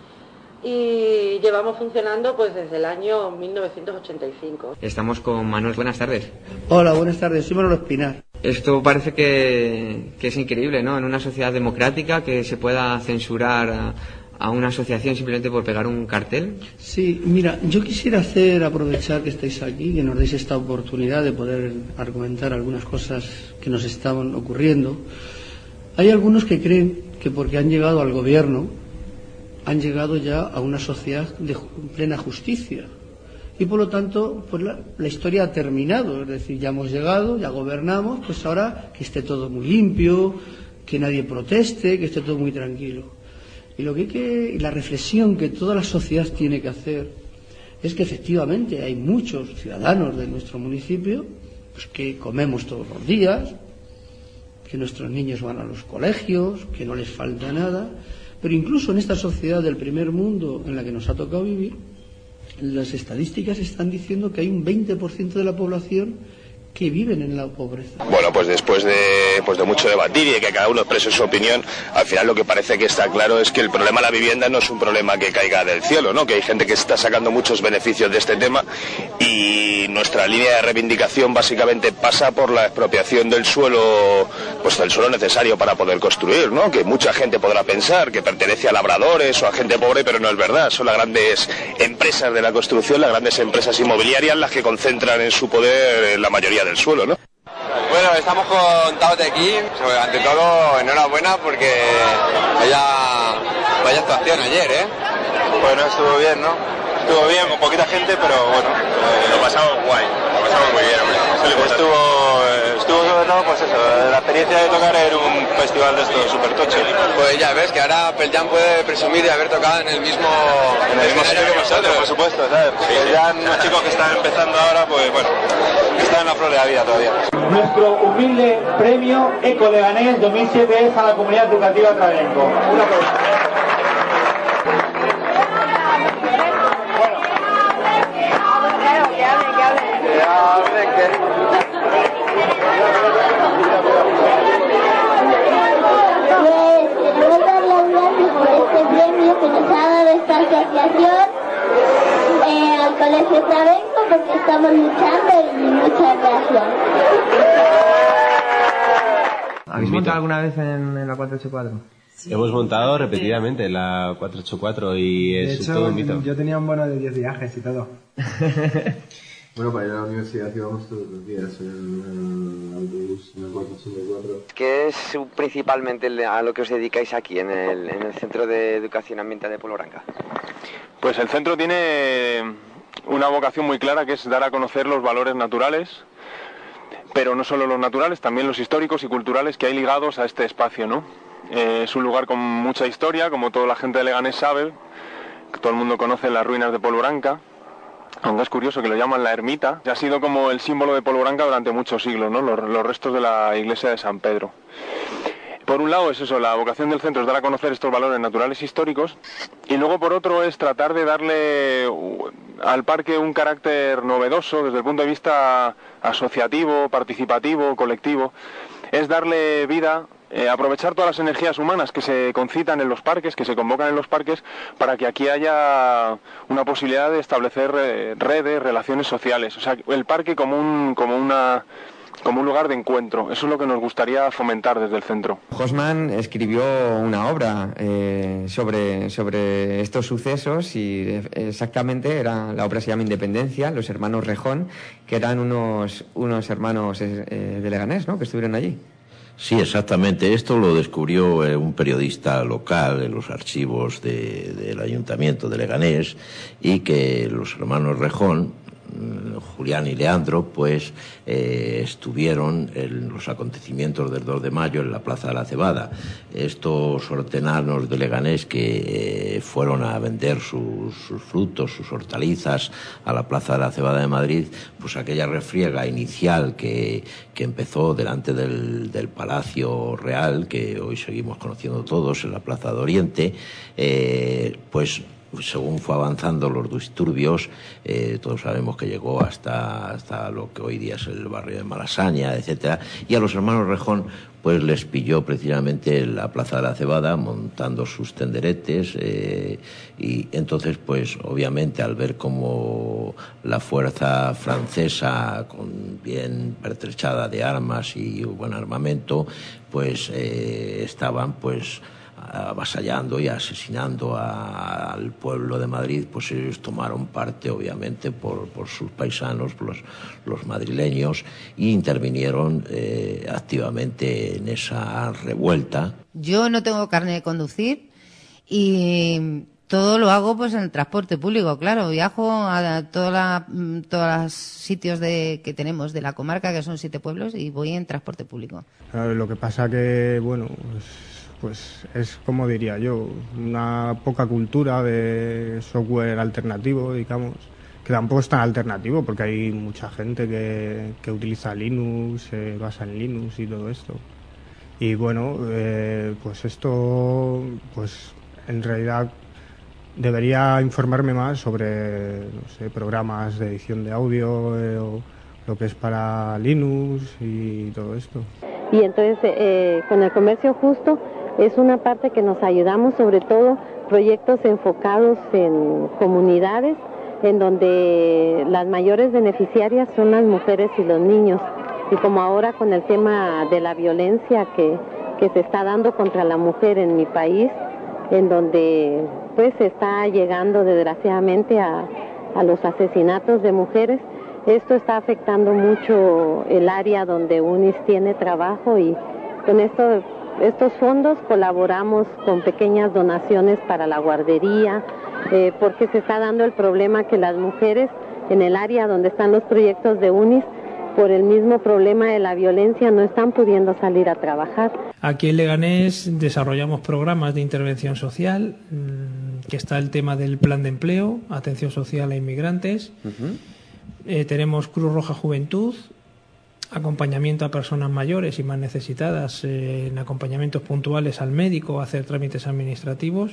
Y llevamos funcionando pues desde el año 1985. Estamos con Manuel, buenas tardes. Hola, buenas tardes, soy Manuel Espinar. Esto parece que es increíble, ¿no? En una sociedad democrática que se pueda censurar a una asociación simplemente por pegar un cartel. Sí, mira, yo quisiera aprovechar que estáis aquí, que nos deis esta oportunidad de poder argumentar algunas cosas que nos estaban ocurriendo. Hay algunos que creen que porque han llegado al gobierno, han llegado ya a una sociedad de plena justicia. Y por lo tanto, pues la historia ha terminado. Es decir, ya hemos llegado, ya gobernamos, pues ahora que esté todo muy limpio, que nadie proteste, que esté todo muy tranquilo. Y la reflexión que toda la sociedad tiene que hacer es que efectivamente hay muchos ciudadanos de nuestro municipio pues, que comemos todos los días, que nuestros niños van a los colegios, que no les falta nada, pero incluso en esta sociedad del primer mundo en la que nos ha tocado vivir, las estadísticas están diciendo que hay un 20% de la población que viven en la pobreza. Bueno, pues después de mucho debatir y de que cada uno exprese su opinión, al final lo que parece que está claro es que el problema de la vivienda no es un problema que caiga del cielo, ¿no? Que hay gente que está sacando muchos beneficios de este tema y nuestra línea de reivindicación básicamente pasa por la expropiación del suelo, pues del suelo necesario para poder construir, ¿no? Que mucha gente podrá pensar que pertenece a labradores o a gente pobre, pero no es verdad. Son las grandes empresas de la construcción, las grandes empresas inmobiliarias las que concentran en su poder la mayoría del suelo, ¿no? Bueno, estamos con Taute aquí. Ante todo, enhorabuena porque vaya actuación ayer, ¿eh? Bueno, estuvo bien, ¿no? Estuvo bien, con poquita gente, pero bueno. Lo pasamos guay, lo pasamos muy bien, hombre. Estuvo sobre todo, pues eso, la experiencia de tocar en un festival de estos super tocho. Pues ya ves que ahora Pearl Jam puede presumir de haber tocado en el mismo sitio que nosotros, por supuesto, ¿sabes? Porque ya unos chicos que están empezando ahora, pues bueno, están en la flor de la vida todavía. Nuestro humilde premio Eco Leganés 2007 es a la comunidad educativa Trabenco. Una cosa. Queremos dar las gracias por este premio que nos ha dado esta asociación al Colegio Trabenco porque estamos luchando y muchas gracias. ¿Habéis montado alguna vez en la 484? Sí. Hemos montado repetidamente la 484 y es todo un mito. Yo tenía un bono de 10 viajes y todo. Bueno, para ir a la universidad íbamos todos los días en el autobús, en el 484. ¿Qué es principalmente a lo que os dedicáis aquí en el Centro de Educación Ambiental de Pueblo Branca? Pues el centro tiene una vocación muy clara que es dar a conocer los valores naturales, pero no solo los naturales, también los históricos y culturales que hay ligados a este espacio, ¿no? Es un lugar con mucha historia, como toda la gente de Leganés sabe, que todo el mundo conoce las ruinas de Pueblo Branca. Aunque es curioso que lo llaman la ermita, ha sido como el símbolo de Pueblo Branca durante muchos siglos, ¿no? Los restos de la iglesia de San Pedro. Por un lado es eso, la vocación del centro es dar a conocer estos valores naturales históricos, y luego por otro es tratar de darle al parque un carácter novedoso desde el punto de vista asociativo, participativo, colectivo. Es darle vida, aprovechar todas las energías humanas que se concitan en los parques, que se convocan en los parques, para que aquí haya una posibilidad de establecer redes, relaciones sociales. O sea, el parque como un lugar de encuentro. Eso es lo que nos gustaría fomentar desde el centro. Haussmann escribió una obra sobre estos sucesos y exactamente la obra se llama Independencia, los hermanos Rejón, que eran unos hermanos de Leganés, ¿no?, que estuvieron allí. Sí, exactamente. Esto lo descubrió un periodista local en los archivos del Ayuntamiento de Leganés, y que los hermanos Rejón, Julián y Leandro, pues estuvieron en los acontecimientos del 2 de mayo en la Plaza de la Cebada. Estos hortelanos de Leganés que fueron a vender sus frutos, sus hortalizas a la Plaza de la Cebada de Madrid, pues aquella refriega inicial que empezó delante del Palacio Real, que hoy seguimos conociendo todos, en la Plaza de Oriente, pues según fue avanzando los disturbios, todos sabemos que llegó hasta lo que hoy día es el barrio de Malasaña, etcétera, y a los hermanos Rejón pues les pilló precisamente en la Plaza de la Cebada montando sus tenderetes, y entonces pues obviamente al ver cómo la fuerza francesa, bien pertrechada de armas y buen armamento, pues estaban pues avasallando y asesinando al pueblo de Madrid, pues ellos tomaron parte, obviamente, por sus paisanos, los madrileños, y intervinieron activamente en esa revuelta. Yo no tengo carnet de conducir y todo lo hago pues en el transporte público, claro. Viajo a todos los sitios que tenemos de la comarca, que son 7 pueblos, y voy en transporte público. Lo que pasa que, bueno, pues es, como diría yo, una poca cultura de software alternativo, digamos, que tampoco es tan alternativo porque hay mucha gente que utiliza Linux, se basa en Linux y todo esto. Y bueno, pues esto, pues en realidad debería informarme más sobre, no sé, programas de edición de audio, o lo que es para Linux y todo esto. Y entonces con el comercio justo es una parte que nos ayudamos, sobre todo proyectos enfocados en comunidades en donde las mayores beneficiarias son las mujeres y los niños. Y como ahora con el tema de la violencia que se está dando contra la mujer en mi país, en donde pues se está llegando desgraciadamente a los asesinatos de mujeres, esto está afectando mucho el área donde UNIS tiene trabajo, y con estos fondos colaboramos con pequeñas donaciones para la guardería, porque se está dando el problema que las mujeres en el área donde están los proyectos de UNIS, por el mismo problema de la violencia, no están pudiendo salir a trabajar. Aquí en Leganés desarrollamos programas de intervención social, que está el tema del plan de empleo, atención social a inmigrantes. Tenemos Cruz Roja Juventud, acompañamiento a personas mayores y más necesitadas, en acompañamientos puntuales al médico, hacer trámites administrativos,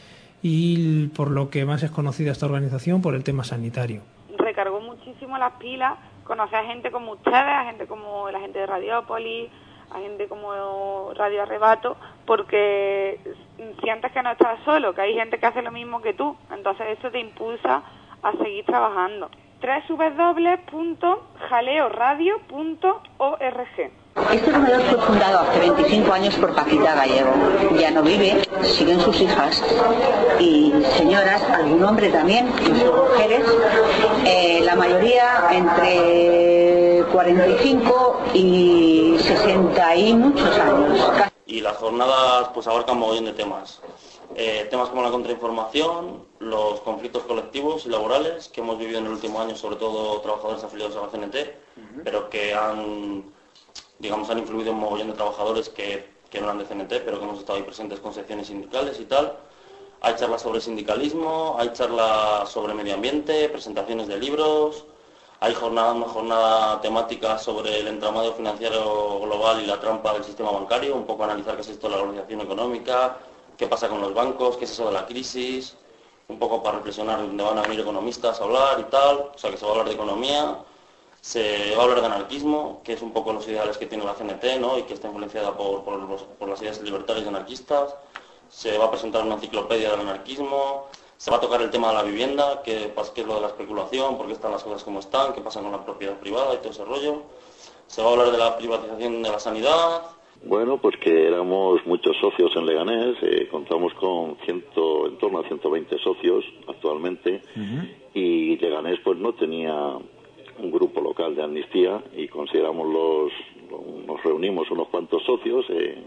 y por lo que más es conocida esta organización, por el tema sanitario. Recargó muchísimo las pilas conocer a gente como ustedes, a gente como la gente de Radiópolis, a gente como Radio Arrebato, porque sientes que no estás solo, que hay gente que hace lo mismo que tú, entonces eso te impulsa a seguir trabajando. www.jaleoradio.org. Este comedor fue fundado hace 25 años por Paquita Gallego. Ya no vive, siguen sus hijas y señoras, algún hombre también, incluso mujeres, la mayoría entre 45 y 60 y muchos años. Y las jornadas pues abarcan un mogollón de temas. Temas como la contrainformación, los conflictos colectivos y laborales que hemos vivido en el último año, sobre todo trabajadores afiliados a la CNT, pero que han influido en un mogollón de trabajadores que no eran de CNT, pero que hemos estado ahí presentes con secciones sindicales y tal. Hay charlas sobre sindicalismo, hay charlas sobre medio ambiente, presentaciones de libros, hay una jornada temática sobre el entramado financiero global y la trampa del sistema bancario, un poco analizar qué es esto de la globalización económica, qué pasa con los bancos, qué es eso de la crisis, un poco para reflexionar dónde van a venir economistas a hablar y tal, o sea que se va a hablar de economía, se va a hablar de anarquismo, que es un poco los ideales que tiene la CNT, ¿no? Y que está influenciada por las ideas libertarias y anarquistas. Se va a presentar una enciclopedia del anarquismo, se va a tocar el tema de la vivienda, qué es lo de la especulación, por qué están las cosas como están, qué pasa con la propiedad privada y todo ese rollo. Se va a hablar de la privatización de la sanidad. Bueno, pues que éramos muchos socios en Leganés, contamos con en torno a 120 socios actualmente, y Leganés pues no tenía un grupo local de amnistía, y consideramos nos reunimos unos cuantos socios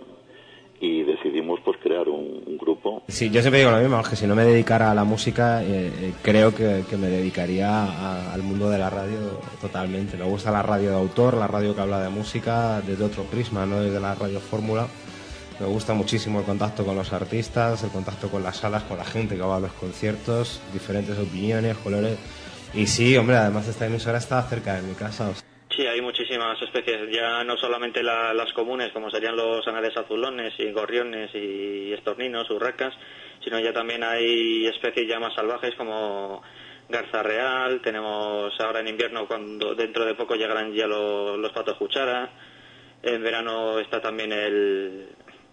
y decidimos pues crear un grupo. Sí, yo siempre digo lo mismo, que si no me dedicara a la música, creo que me dedicaría al mundo de la radio totalmente. Me gusta la radio de autor, la radio que habla de música desde otro prisma, no desde la radio fórmula. Me gusta muchísimo el contacto con los artistas, el contacto con las salas, con la gente que va a los conciertos, diferentes opiniones, colores. Y sí, hombre, además esta emisora está cerca de mi casa. Sí, hay muchísimas especies, ya no solamente las comunes, como serían los anares azulones y gorriones y estorninos, urracas, sino ya también hay especies ya más salvajes como garza real. Tenemos ahora en invierno, cuando dentro de poco llegarán ya los patos cuchara. En verano está también el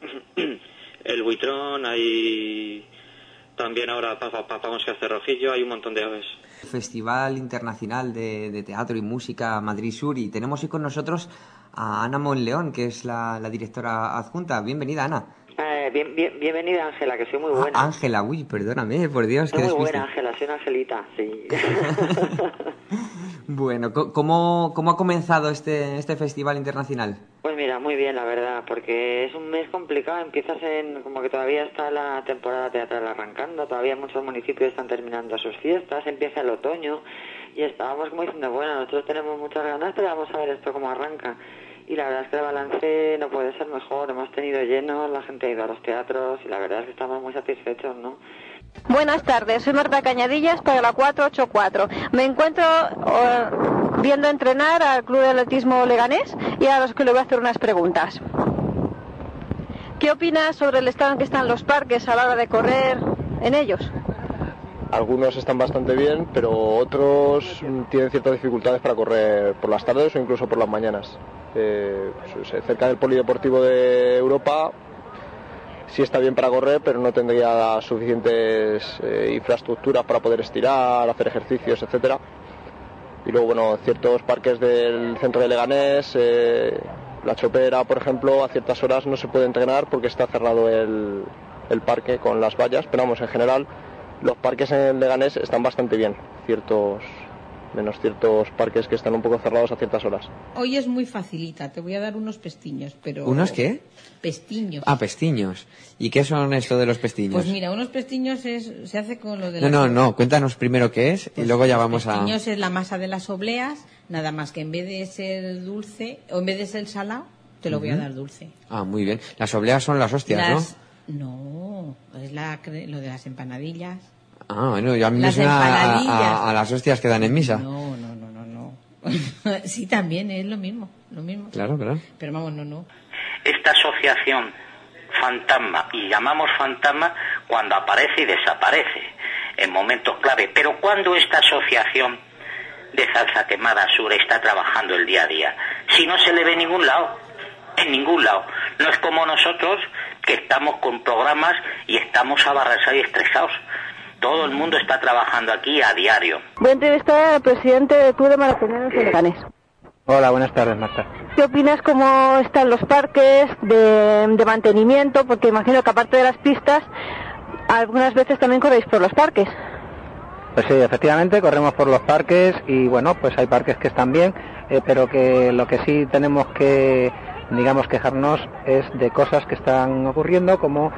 buitrón, hay también ahora papamos que hace rojillo, hay un montón de aves. Festival Internacional de Teatro y Música Madrid Sur, y tenemos hoy con nosotros a Ana Monleón, que es la directora adjunta. Bienvenida, Ana. Bienvenida, Ángela, que soy muy buena. Ángela, uy, perdóname, por Dios. Soy muy buena, Ángela, soy una Angelita, sí. Bueno, ¿cómo ha comenzado este festival internacional? Pues mira, muy bien, la verdad, porque es un mes complicado. Empiezas como que todavía está la temporada teatral arrancando, todavía muchos municipios están terminando sus fiestas, empieza el otoño y estábamos como diciendo, bueno, nosotros tenemos muchas ganas, pero vamos a ver esto cómo arranca. Y la verdad es que el balance no puede ser mejor. Hemos tenido llenos, la gente ha ido a los teatros y la verdad es que estamos muy satisfechos, ¿no? Buenas tardes, soy Marta Cañadillas para la 484. Me encuentro viendo entrenar al Club de Atletismo Leganés y a los que le voy a hacer unas preguntas. ¿Qué opinas sobre el estado en que están los parques a la hora de correr en ellos? Algunos están bastante bien, pero otros tienen ciertas dificultades para correr por las tardes o incluso por las mañanas. Cerca del Polideportivo de Europa sí está bien para correr, pero no tendría suficientes infraestructuras para poder estirar, hacer ejercicios, etcétera. Y luego, bueno, ciertos parques del centro de Leganés, La Chopera, por ejemplo, a ciertas horas no se puede entrenar porque está cerrado el parque con las vallas, pero vamos, en general los parques en Leganés están bastante bien, menos ciertos parques que están un poco cerrados a ciertas horas. Hoy es muy facilita, te voy a dar unos pestiños, pero... ¿Unos qué? Pestiños. Ah, pestiños. ¿Y qué son esto de los pestiños? Pues mira, unos pestiños se hace con lo de No, cuéntanos primero qué es y luego ya vamos a... Los pestiños es la masa de las obleas, nada más que en vez de ser dulce, o en vez de ser salado, te lo voy a dar dulce. Ah, muy bien. Las obleas son las hostias, ¿no? No, es lo de las empanadillas. Ah, bueno, yo a mí me suena a las hostias que dan en misa. No. Sí, también es lo mismo. Claro. Pero vamos, no. Esta asociación fantasma, y llamamos fantasma cuando aparece y desaparece en momentos clave, pero cuando esta asociación de Salsa Quemada Sur está trabajando el día a día, si no se le ve en ningún lado, no es como nosotros que estamos con programas y estamos abarrasados y estresados. Todo el mundo está trabajando aquí a diario. Voy a entrevistar al presidente del Club de Maratoneros de Leganés. Hola, buenas tardes, Marta. ¿Qué opinas cómo están los parques de mantenimiento? Porque imagino que aparte de las pistas, algunas veces también corréis por los parques. Pues sí, efectivamente, corremos por los parques y bueno, pues hay parques que están bien, pero que lo que sí tenemos que, digamos, quejarnos es de cosas que están ocurriendo, como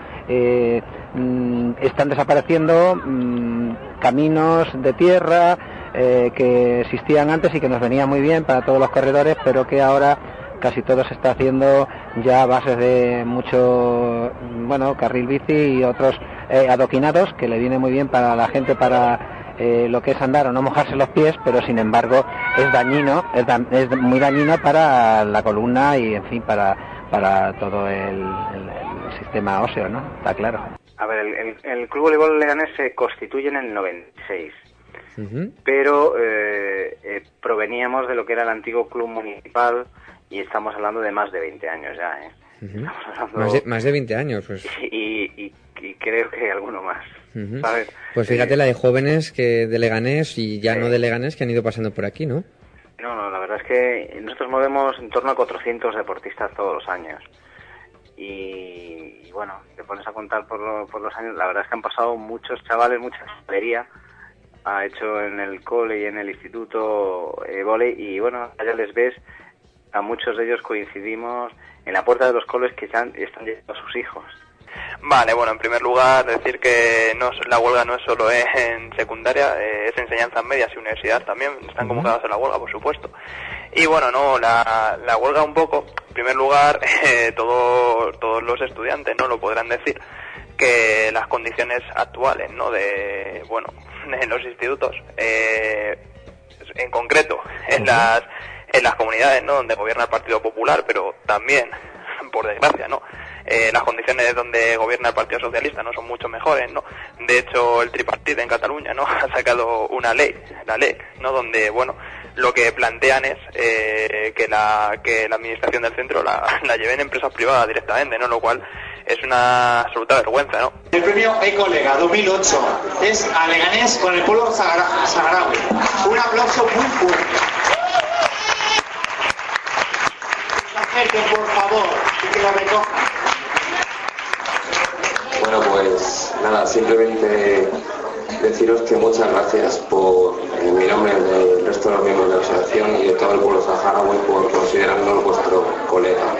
están desapareciendo caminos de tierra que existían antes y que nos venía muy bien para todos los corredores, pero que ahora casi todo se está haciendo ya a base de mucho, carril bici y otros adoquinados, que le viene muy bien para la gente para lo que es andar o no mojarse los pies, pero sin embargo es dañino, es muy dañino para la columna y en fin para todo el sistema óseo, ¿no? Está claro. A ver, el Club Voleibol Leganés se constituye en el 96, pero proveníamos de lo que era el antiguo club municipal y estamos hablando de más de 20 años ya, ¿eh? Más de 20 años, pues. Y creo que alguno más. ¿Sabes? Pues fíjate la de jóvenes que de Leganés y ya no de Leganés que han ido pasando por aquí, ¿no? No, la verdad es que nosotros movemos en torno a 400 deportistas todos los años. Y bueno, te pones a contar por los años, la verdad es que han pasado muchos chavales, mucha escuelería, ha hecho en el cole y en el instituto vóley, y bueno, allá les ves, a muchos de ellos coincidimos en la puerta de los coles que ya están llevando a sus hijos. Vale, bueno, en primer lugar decir que la huelga no es solo en secundaria, es enseñanzas medias y universidad también, están convocadas a la huelga, por supuesto. Y bueno, la huelga un poco, en primer lugar, todos los estudiantes no lo podrán decir, que las condiciones actuales, ¿no? En los institutos, en concreto, en las comunidades, ¿no? Donde gobierna el Partido Popular, pero también, por desgracia, ¿no? Las condiciones donde gobierna el Partido Socialista no son mucho mejores, ¿no? De hecho, el tripartito en Cataluña, ¿no? Ha sacado una ley, la LEC, ¿no? Donde, lo que plantean es que la administración del centro la lleven empresas privadas directamente, ¿no? Lo cual es una absoluta vergüenza, ¿no? El premio E-Colega 2008 es a Leganés con el pueblo saharaui. Un aplauso muy fuerte. Acerquen, por favor, y que lo recojan. Nada, simplemente deciros que muchas gracias en mi nombre, del resto de los miembros de la asociación y de todo el pueblo saharaui, por considerarnos vuestro colega.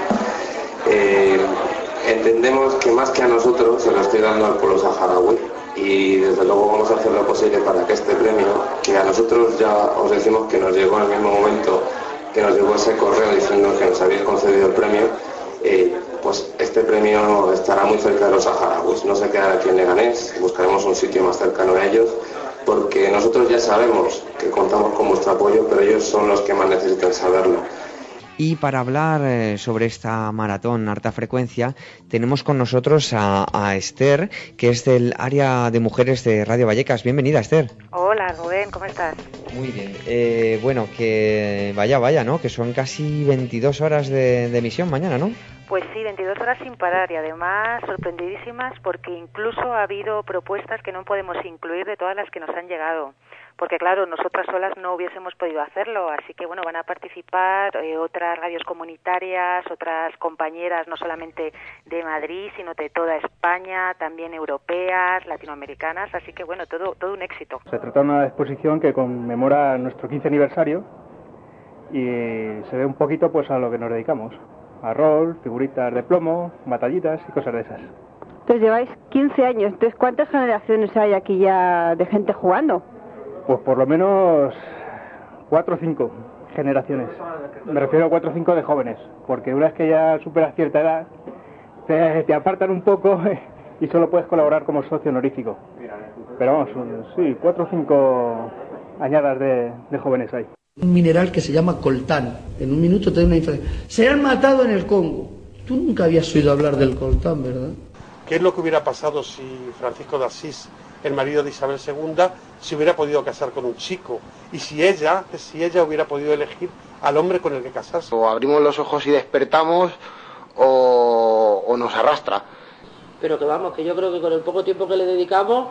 Entendemos que más que a nosotros se lo estoy dando al pueblo saharaui, y desde luego vamos a hacer lo posible para que este premio, que a nosotros ya os decimos que nos llegó en el mismo momento que nos llegó ese correo diciendo que nos habéis concedido el premio, pues este premio estará muy cerca de los saharauis. No se quedará aquí en Leganés, buscaremos un sitio más cercano a ellos, porque nosotros ya sabemos que contamos con vuestro apoyo, pero ellos son los que más necesitan saberlo. Y para hablar sobre esta maratón Alta Frecuencia, tenemos con nosotros a Esther, que es del área de mujeres de Radio Vallecas. Bienvenida, Esther. Hola, Rubén, ¿cómo estás? Muy bien. Bueno, que vaya, ¿no? Que son casi 22 horas de emisión mañana, ¿no? Pues sí, 22 horas sin parar, y además sorprendidísimas porque incluso ha habido propuestas que no podemos incluir de todas las que nos han llegado. Porque claro, nosotras solas no hubiésemos podido hacerlo, así que bueno, van a participar otras radios comunitarias, otras compañeras no solamente de Madrid, sino de toda España, también europeas, latinoamericanas, así que bueno, todo un éxito. Se trata de una exposición que conmemora nuestro 15 aniversario y se ve un poquito pues a lo que nos dedicamos, a rol, figuritas de plomo, batallitas y cosas de esas. Entonces lleváis 15 años, entonces ¿cuántas generaciones hay aquí ya de gente jugando? Pues por lo menos 4 o 5 generaciones. Me refiero a 4 o 5 de jóvenes, porque una vez que ya superas cierta edad, te apartan un poco y solo puedes colaborar como socio honorífico. Pero vamos, sí, 4 o 5 añadas de jóvenes hay. Un mineral que se llama coltán. En un minuto te doy una información. Se han matado en el Congo. Tú nunca habías oído hablar del coltán, ¿verdad? ¿Qué es lo que hubiera pasado si Francisco de Asís, el marido de Isabel II, se hubiera podido casar con un chico? Y si ella hubiera podido elegir al hombre con el que casarse. O abrimos los ojos y despertamos, o nos arrastra. Pero que vamos, que yo creo que con el poco tiempo que le dedicamos,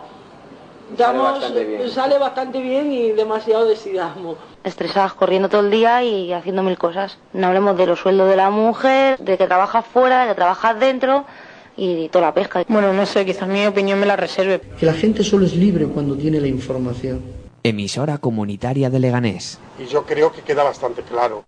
sale bastante bien y demasiado decidamos. Estresadas corriendo todo el día y haciendo mil cosas. No hablemos de los sueldos de la mujer, de que trabajas fuera, de que trabajas dentro y toda la pesca. Bueno, no sé, quizás mi opinión me la reserve. Que la gente solo es libre cuando tiene la información. Emisora comunitaria de Leganés. Y yo creo que queda bastante claro.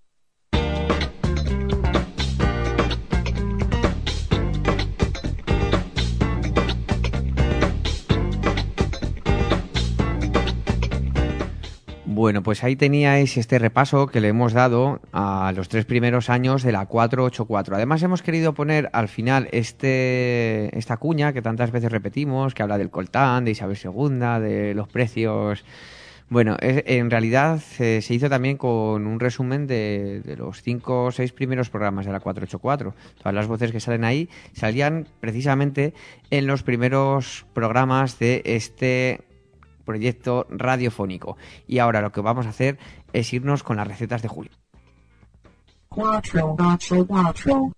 Bueno, pues ahí teníais este repaso que le hemos dado a los 3 primeros años de la 484. Además hemos querido poner al final esta cuña que tantas veces repetimos, que habla del coltán, de Isabel II, de los precios. Bueno, en realidad se hizo también con un resumen de los 5 o 6 primeros programas de la 484. Todas las voces que salen ahí salían precisamente en los primeros programas de este proyecto radiofónico. Y ahora lo que vamos a hacer es irnos con las recetas de Julio. 484.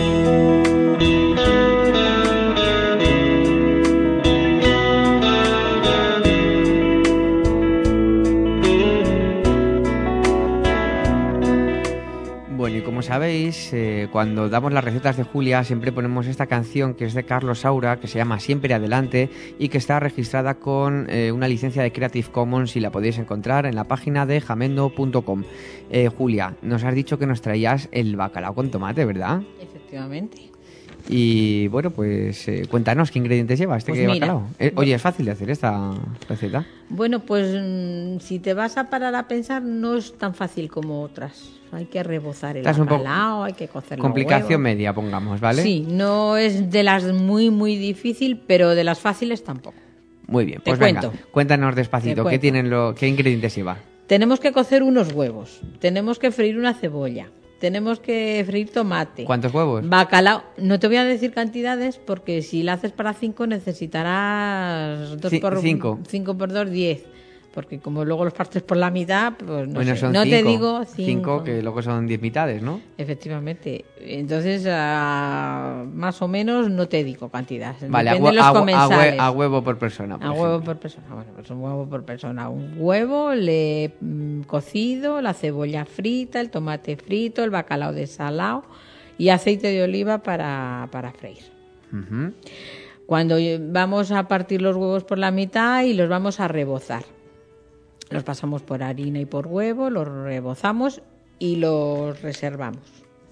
Bueno, y como sabéis, cuando damos las recetas de Julia siempre ponemos esta canción que es de Carlos Saura, que se llama Siempre Adelante y que está registrada con una licencia de Creative Commons y la podéis encontrar en la página de jamendo.com. Julia, nos has dicho que nos traías el bacalao con tomate, ¿verdad? Efectivamente. Y bueno, pues cuéntanos qué ingredientes lleva Pues bacalao. Oye, es fácil de hacer esta receta. Bueno, pues si te vas a parar a pensar, no es tan fácil como otras. Hay que rebozar el bacalao, hay que cocer los complicación huevos. media, pongamos, ¿vale? Sí, no es de las muy difícil, pero de las fáciles tampoco. Muy bien, pues Te venga, cuento. cuéntanos despacito, Te ¿qué ingredientes lleva? Tenemos que cocer unos huevos, tenemos que freír una cebolla, tenemos que freír tomate. ¿Cuántos huevos? Bacalao. No te voy a decir cantidades porque si la haces para 5 necesitarás 5 por 2, 10. Porque como luego los partes por la mitad, pues no sé. Son no 5, te digo 5 que luego son 10 mitades, ¿no? Efectivamente. Entonces, más o menos no te digo cantidad. Vale, Depende de los comensales. a huevo por persona. A huevo por persona. Bueno, pues un huevo por persona. Un huevo cocido, la cebolla frita, el tomate frito, el bacalao desalado y aceite de oliva para freír. Uh-huh. Cuando vamos a partir los huevos por la mitad y los vamos a rebozar. Los pasamos por harina y por huevo, los rebozamos y los reservamos.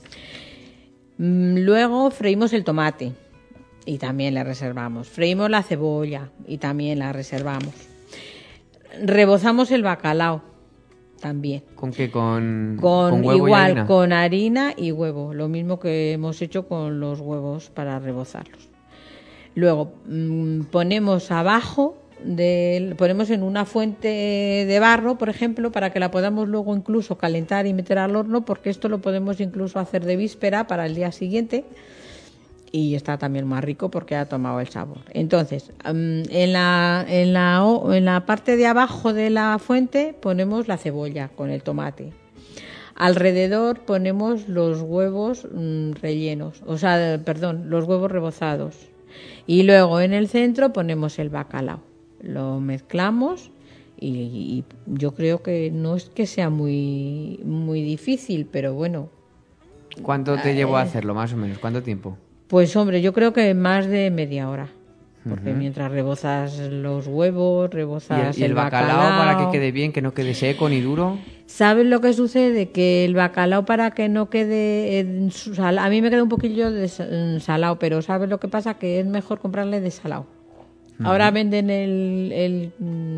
Luego freímos el tomate y también le reservamos. Freímos la cebolla y también la reservamos. Rebozamos el bacalao también. ¿Con qué? ¿Con huevo igual, y harina? Con harina y huevo. Lo mismo que hemos hecho con los huevos para rebozarlos. Luego ponemos abajo, ponemos en una fuente de barro, por ejemplo, para que la podamos luego incluso calentar y meter al horno, porque esto lo podemos incluso hacer de víspera para el día siguiente y está también más rico porque ha tomado el sabor. Entonces, en la parte de abajo de la fuente ponemos la cebolla con el tomate. Alrededor ponemos los huevos rellenos, los huevos rebozados. Y luego en el centro ponemos el bacalao. Lo mezclamos y yo creo que no es que sea muy, muy difícil, pero bueno. ¿Cuánto te llevó a hacerlo, más o menos? ¿Cuánto tiempo? Pues hombre, yo creo que más de media hora. Porque mientras rebozas los huevos, rebozas ¿Y el bacalao para que quede bien, que no quede seco ni duro? ¿Sabes lo que sucede? Que el bacalao para que no quede... a mí me queda un poquillo salado, pero ¿sabes lo que pasa? Que es mejor comprarle desalado. Ahora venden el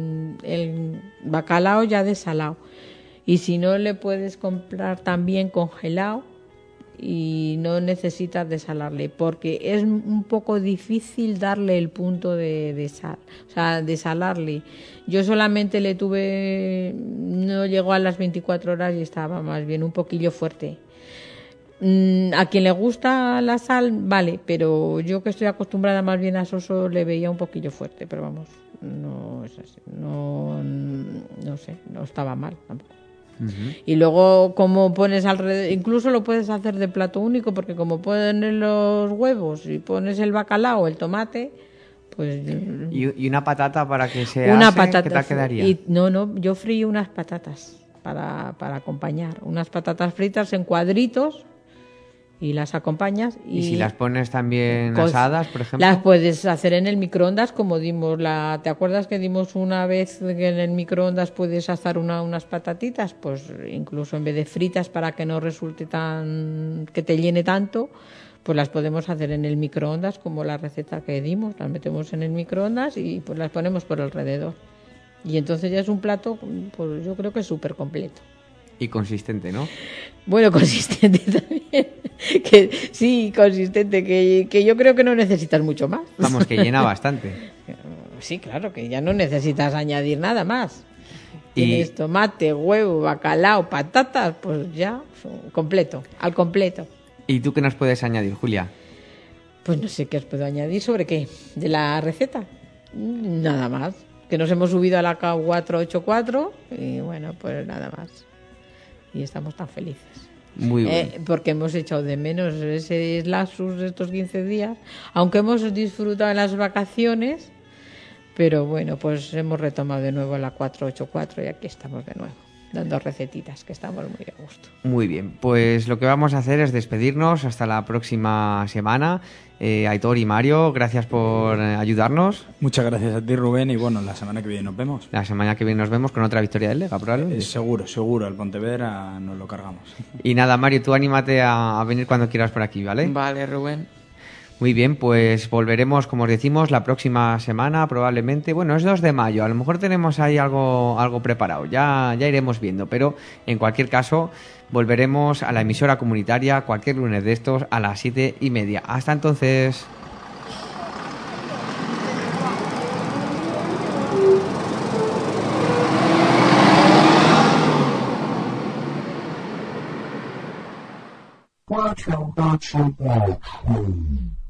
bacalao ya desalado. Y si no, le puedes comprar también congelado y no necesitas desalarle, porque es un poco difícil darle el punto de sal, desalarle. Yo solamente le tuve, no llegó a las 24 horas y estaba más bien un poquillo fuerte. A quien le gusta la sal, vale, pero yo que estoy acostumbrada más bien a soso le veía un poquillo fuerte, pero vamos, no es así, no sé, no estaba mal tampoco. Y luego como pones alrededor, incluso lo puedes hacer de plato único, porque como pones los huevos y pones el bacalao, el tomate, pues... ¿Y una patata para que se una ase? patata, ¿Qué tal quedaría? Yo frío unas patatas para acompañar, unas patatas fritas en cuadritos y las acompañas. ¿Y si las pones también asadas, por ejemplo? Las puedes hacer en el microondas, como dimos ¿te acuerdas que dimos una vez que en el microondas puedes asar unas patatitas? Pues incluso en vez de fritas, para que no resulte que te llene tanto, pues las podemos hacer en el microondas, como la receta que dimos. Las metemos en el microondas y pues las ponemos por alrededor. Y entonces ya es un plato, pues yo creo que súper completo. Y consistente, ¿no? Bueno, consistente también. Sí, consistente, que yo creo que no necesitas mucho más. Vamos, que llena bastante. Sí, claro, que ya no necesitas añadir nada más. Tienes tomate, huevo, bacalao, patatas, pues ya, completo, al completo. ¿Y tú qué nos puedes añadir, Julia? Pues no sé qué os puedo añadir, ¿sobre qué? ¿De la receta? Nada más. Que nos hemos subido a la K484 y bueno, pues nada más. Y estamos tan felices. Muy bien. Porque hemos echado de menos ese lapsus de estos 15 días, aunque hemos disfrutado de las vacaciones, pero bueno, pues hemos retomado de nuevo la 484 y aquí estamos de nuevo, dando recetitas, que estamos muy a gusto. Muy bien, pues lo que vamos a hacer es despedirnos hasta la próxima semana. Aitor y Mario, gracias por ayudarnos. Muchas gracias a ti, Rubén, y bueno, la semana que viene nos vemos. La semana que viene nos vemos con otra victoria del Lega, probablemente. Seguro, el Pontevedra nos lo cargamos. Y nada, Mario, tú anímate a venir cuando quieras por aquí, ¿vale? Vale, Rubén. Muy bien, pues volveremos, como os decimos, la próxima semana probablemente. Bueno, es 2 de mayo, a lo mejor tenemos ahí algo preparado, ya iremos viendo, pero en cualquier caso volveremos a la emisora comunitaria cualquier lunes de estos a las 7:30. Hasta entonces. Cuatro.